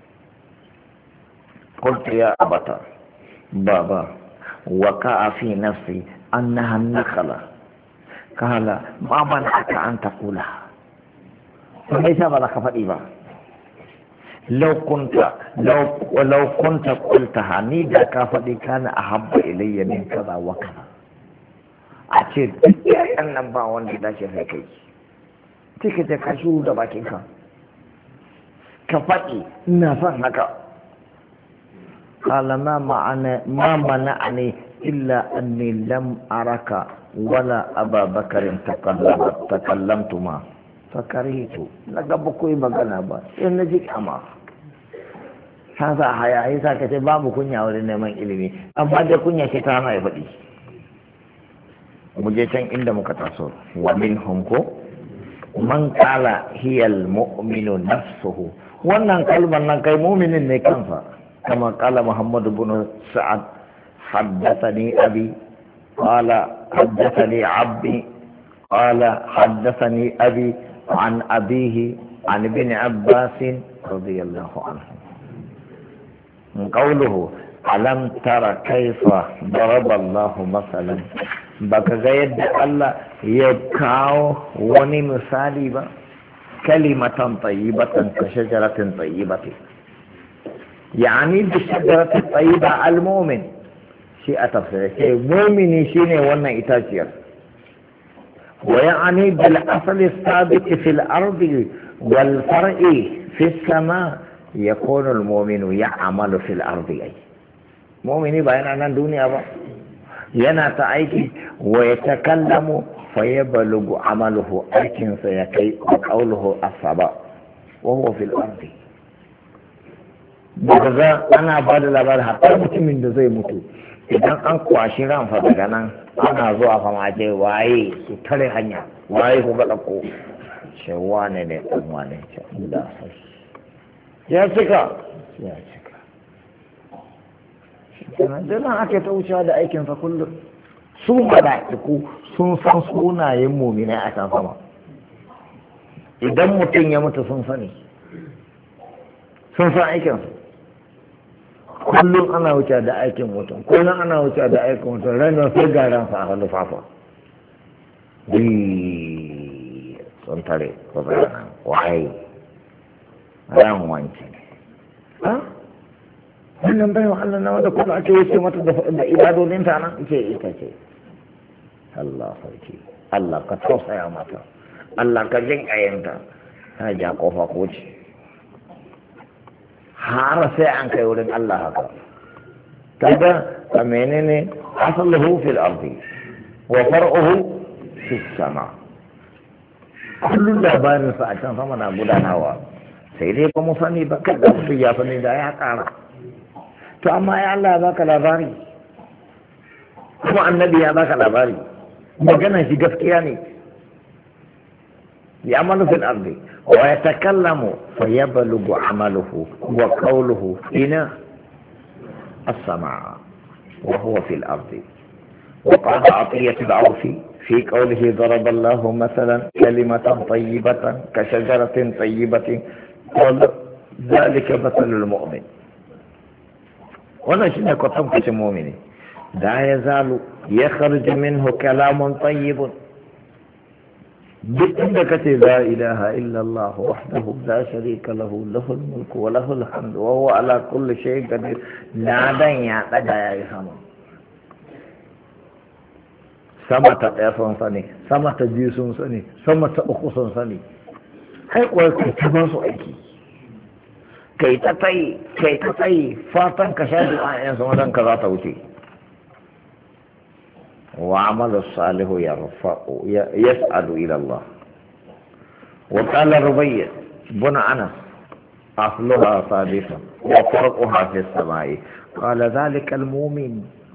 kulta ya abata baba wa ka fi nafsi annaha nakala kala ma man aka an taqula sai sa ba ka faɗi ba law kunta law law kunta qultaha ni da ka faɗi kana ahabba ilayya min kaza wa kaza a ce duk yayan nan ba wanda da ke sai kai take da ka shuru da bakin ka ka faɗi ina son haka kala ma ma'ana ma mana'ani illa anni lam araka wala aba bakarin takallamtu ma fakaritu na gaba koyi magana ba sai na ji kama ta sa haya yi sa ka ce babu kunya wurin neman ilimi amma dai kunya ce ta hana ya faɗi mu je can inda muka taso wa min hunko man kala hiyal mu'minu nafsuhu wannan kalmar nan kai mu'minin ne kansa kama kala muhammad ibn sa'ad haddathani abi qala haddathani abdi qala haddathani abi عن أبيه عن ابن عباس رضي الله عنه قوله ألم تر كيف ضرب الله مثلا baka ga yadda Allah ya kawo wani misali ba kalimatan tayyibatan ka shajaratin tayyibati yani bi shajaratin tayyiba al-mu'min shi a tafsir sai mu'mini shine wannan itaciyar ويعني بالأصل الثابت في الأرض والفرع في السماء يكون المؤمن يعمل في الأرض أي مؤمن بين أن الدنيا با ينا تعيكي ويتكلم فيبلغ عمله أكن سيكي وقوله السباء وهو في الأرض daga ana ba da labarin hatta mutumin da zai mutu idan an kwashi ran fa daga nan ana zuwa fama ce waye su tare hanya waye ku ga ɗauko ce wane ne ɗan wane ce da ya cika ya cika dan ake ta wucewa da aikinsa kullum su mala'iku sun san sunayen muminai a kan sama idan mutum ya mutu sun sani sun san aikinsu kullum ana wuce da aikin mutum kullum ana wuce da aikin mutum ranar sai ga ransa a hannu fafa bi sun tare ko bayanan wahai ran wanci ha wannan bai wa Allah na wanda kuma ake wuce mata da ibadodin ta nan ce ita ce Allah sarki Allah ka tausaya mata Allah ka jin ayanta ta ja kofa ko ce har sai an kai wurin Allah haka kaga a menene asaluhu fil ardi wa far'uhu fis sama kullun labarin sa a can sama na gudanawa sai dai ba mu sani ba kada mutum ya sani da ya kara to amma ya Allah ya baka labari kuma annabi ya baka labari magana shi gaskiya ne يعمل في الأرض ويتكلم فيبلغ عمله وقوله إلى السماء وهو في الأرض وقال عطية العوفي في قوله ضرب الله مثلا كلمة طيبة كشجرة طيبة قال ذلك مثل المؤمن ونشنا كتب كمؤمن لا يزال يخرج منه كلام طيب duk inda ka ce la ilaha illallah wahdahu la sharika lahu lahul mulku wa lahul hamdu wa huwa ala kulli shay'in qadir ladan ya daga yayi sama sama ta ɗaya sun sani sama ta biyu sun sani sama ta uku sun sani kai kuwa kai ta ba su aiki kai ta tsayi kai ta tsayi fatan ka sha du'a yan sama dan ka za ta wuce وعمل الصالح يرفع يسأل إلى الله وقال ربيع بن أنس أصلها ثابتا وفرقها في السماء قال ذلك المؤمن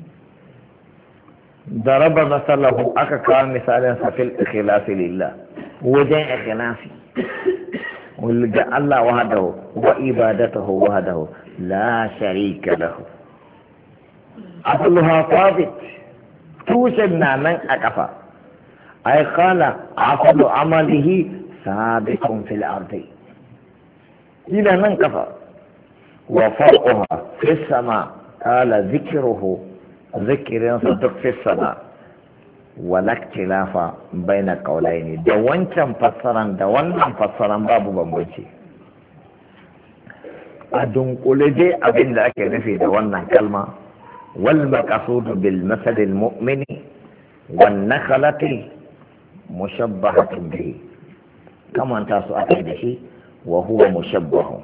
ضرب مثله أكا كان مثالا في الإخلاص لله وجاء إخلاصي ولجاء الله وحده وإبادته وحده لا شريك له أصلها ثابت tushen na nan a kafa ai qala aqdu amalihi sabiqun fil ardi ila nan kafa wa farquha fi sama qala dhikruhu dhikran sadq fi sama wala ikhtilafa baina qawlaini da wancan fassaran da wannan fassaran babu bambanci a dunkule dai abin da ake nufi da wannan kalma wal maqsudu bil masal al mu'mini wan nakhlati mushabbahatun bihi kaman ta su aka da shi wa huwa mushabbahun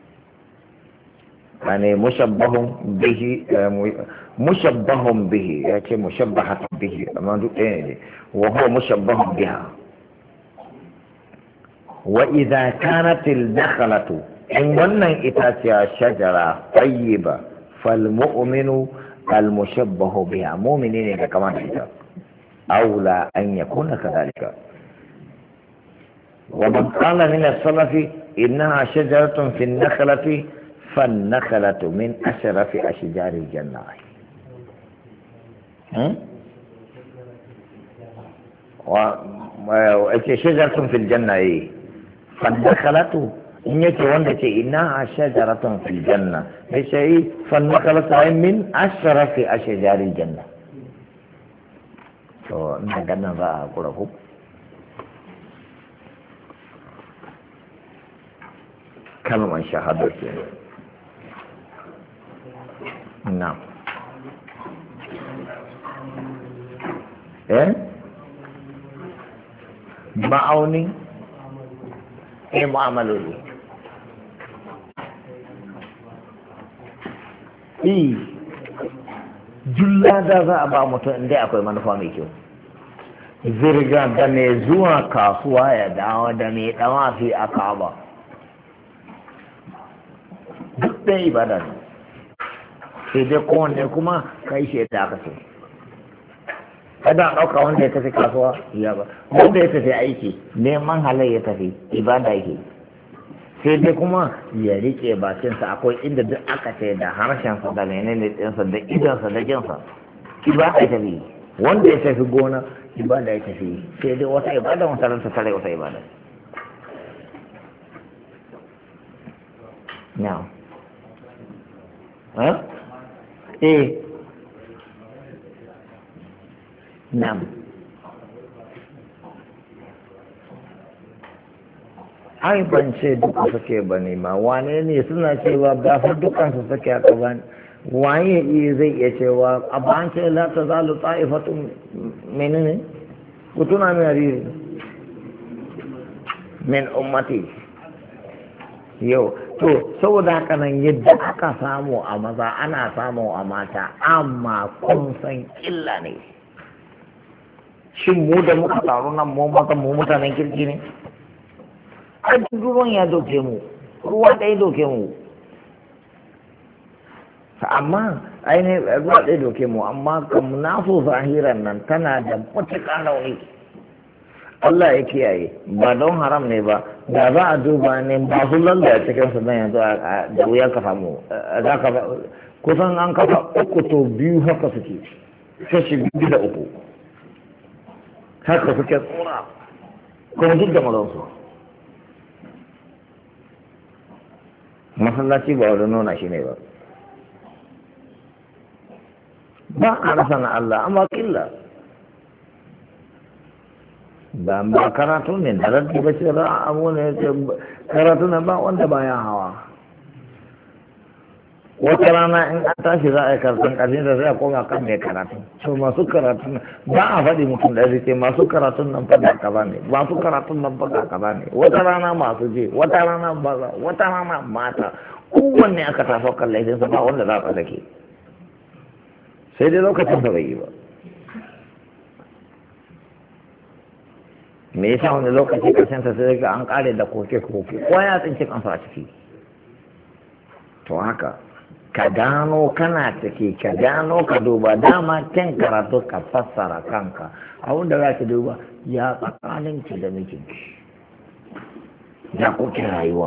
yani mushabbahun bihi mushabbahun bihi ya ce mushabbahatun bihi amma duk ɗaya ne wa huwa mushabbahun biha wa idza kanat al nakhlatu in wannan itaciya shajara tayyiba fal mu'minu al mushabbahu biha mu'mini ne ga kamar ita aula an yakuna kadhalika wa man qala min as-salafi innaha shajaratun fi an-nakhlati fan-nakhlatu min ashrafi ashjari al-jannah hmm wa ake shajaratun fil jannah fan-nakhlatu in yake wanda ce ina a shajaratun fil janna ya shayi fannakala sa'in min asharafi a shajarin janna to ina ganin za a hakura ku kalmar shahadar ke na eh ma'auni eh mu'amaloli i julla da za a ba mutum inda akwai manufa mai kyau zirga da mai zuwa kasuwa ya dawo da mai dawafi a kaba duk ɗaya ibada ne sai dai kowanne kuma kai shi ta aka ce kada ɗauka wanda ya tafi kasuwa ya ba wanda ya tafi aiki neman halar ya tafi ibada yake sai dai kuma ya rike bakinsa akwai inda duk aka ce da harshensa da menene ɗinsa da idonsa da jinsa ibada ya tafi wanda ya tafi gona ibada ya tafi sai dai wata ibada wata ranta tare wata ibada now eh eh now ai ban ce duka suke ba ne ma wane ne suna cewa ba fa dukansu suke haka ba waye iya zai iya cewa a ban ce la ta zalu ta'ifatun menene kutuna mai hariri min ummati yau to saboda haka nan yadda aka samu a maza ana samu a mata amma kun san illa ne shin mu da muka taru nan mu mata mu mutanen kirki ne ai ruwan ya doke mu ruwa ɗaya doke mu amma ainihin ruwa ɗaya doke mu amma kam na so zahiran nan tana da matuƙar rauni Allah ya kiyaye ba don haram ne ba da za a duba ne ba su lalle a cikin su nan yanzu da wuya ka samu za ka kusan an kafa uku to biyu haka suke kashi biyu da uku haka suke tsora kuma duk da malansu masallaci ba wani nuna shi ne ba ba a rasa na Allah amma killa ba ba karatu ne da raddi ba ce ra'a abu ne karatu na ba wanda ba ya hawa wata rana in an tashi za a yi karatun ƙarfin da zai koma kan mai karatu to masu karatun ba a faɗi mutum da zai masu karatun nan faɗa kaza ne masu karatun nan faɗa kaza ne wata rana masu je wata rana baza wata rana mata kowanne aka taso kan laifinsa ba wanda za a tsallake sai dai lokacin da bai yi ba me yasa wani lokaci karshen ta sai ga an kare da koke koke ko ya tsinci kansa a ciki to haka ka gano kana ciki ka gano ka duba dama kyan karatu ka fassara kanka abin da za ki duba ya tsakanin ki da mijinki ya kuke rayuwa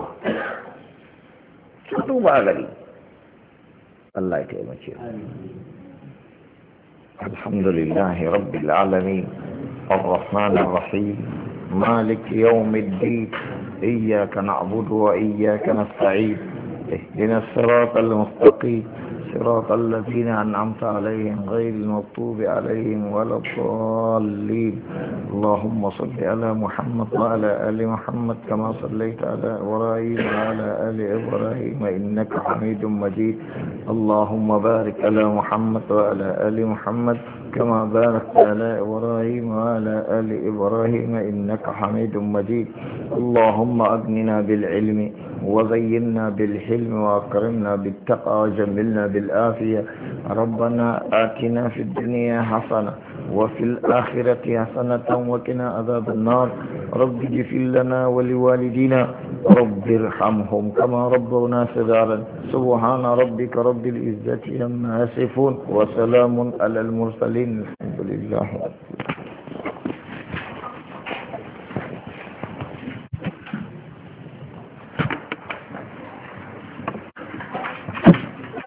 ka duba gari Allah ya taimake mu الحمد لله رب العالمين الرحمن الرحيم مالك يوم الدين إياك نعبد وإياك نستعين اهدنا الصراط المستقيم صراط الذين أنعمت عليهم غير المغضوب عليهم ولا الضالين اللهم صل على محمد وعلى آل محمد كما صليت على إبراهيم وعلى آل إبراهيم إنك حميد مجيد اللهم بارك على محمد وعلى آل محمد كما باركت على إبراهيم وعلى آل إبراهيم إنك حميد مجيد اللهم أغننا بالعلم وزينا بالحلم وأكرمنا بالتقى وجملنا بالآفية ربنا آتنا في الدنيا حسنة وفي الآخرة حسنة وقنا عذاب النار رب اغفر لنا ولوالدينا رب ارحمهم كما ربونا صغارا سبحان ربك رب العزة عما يصفون وسلام على المرسلين الحمد لله.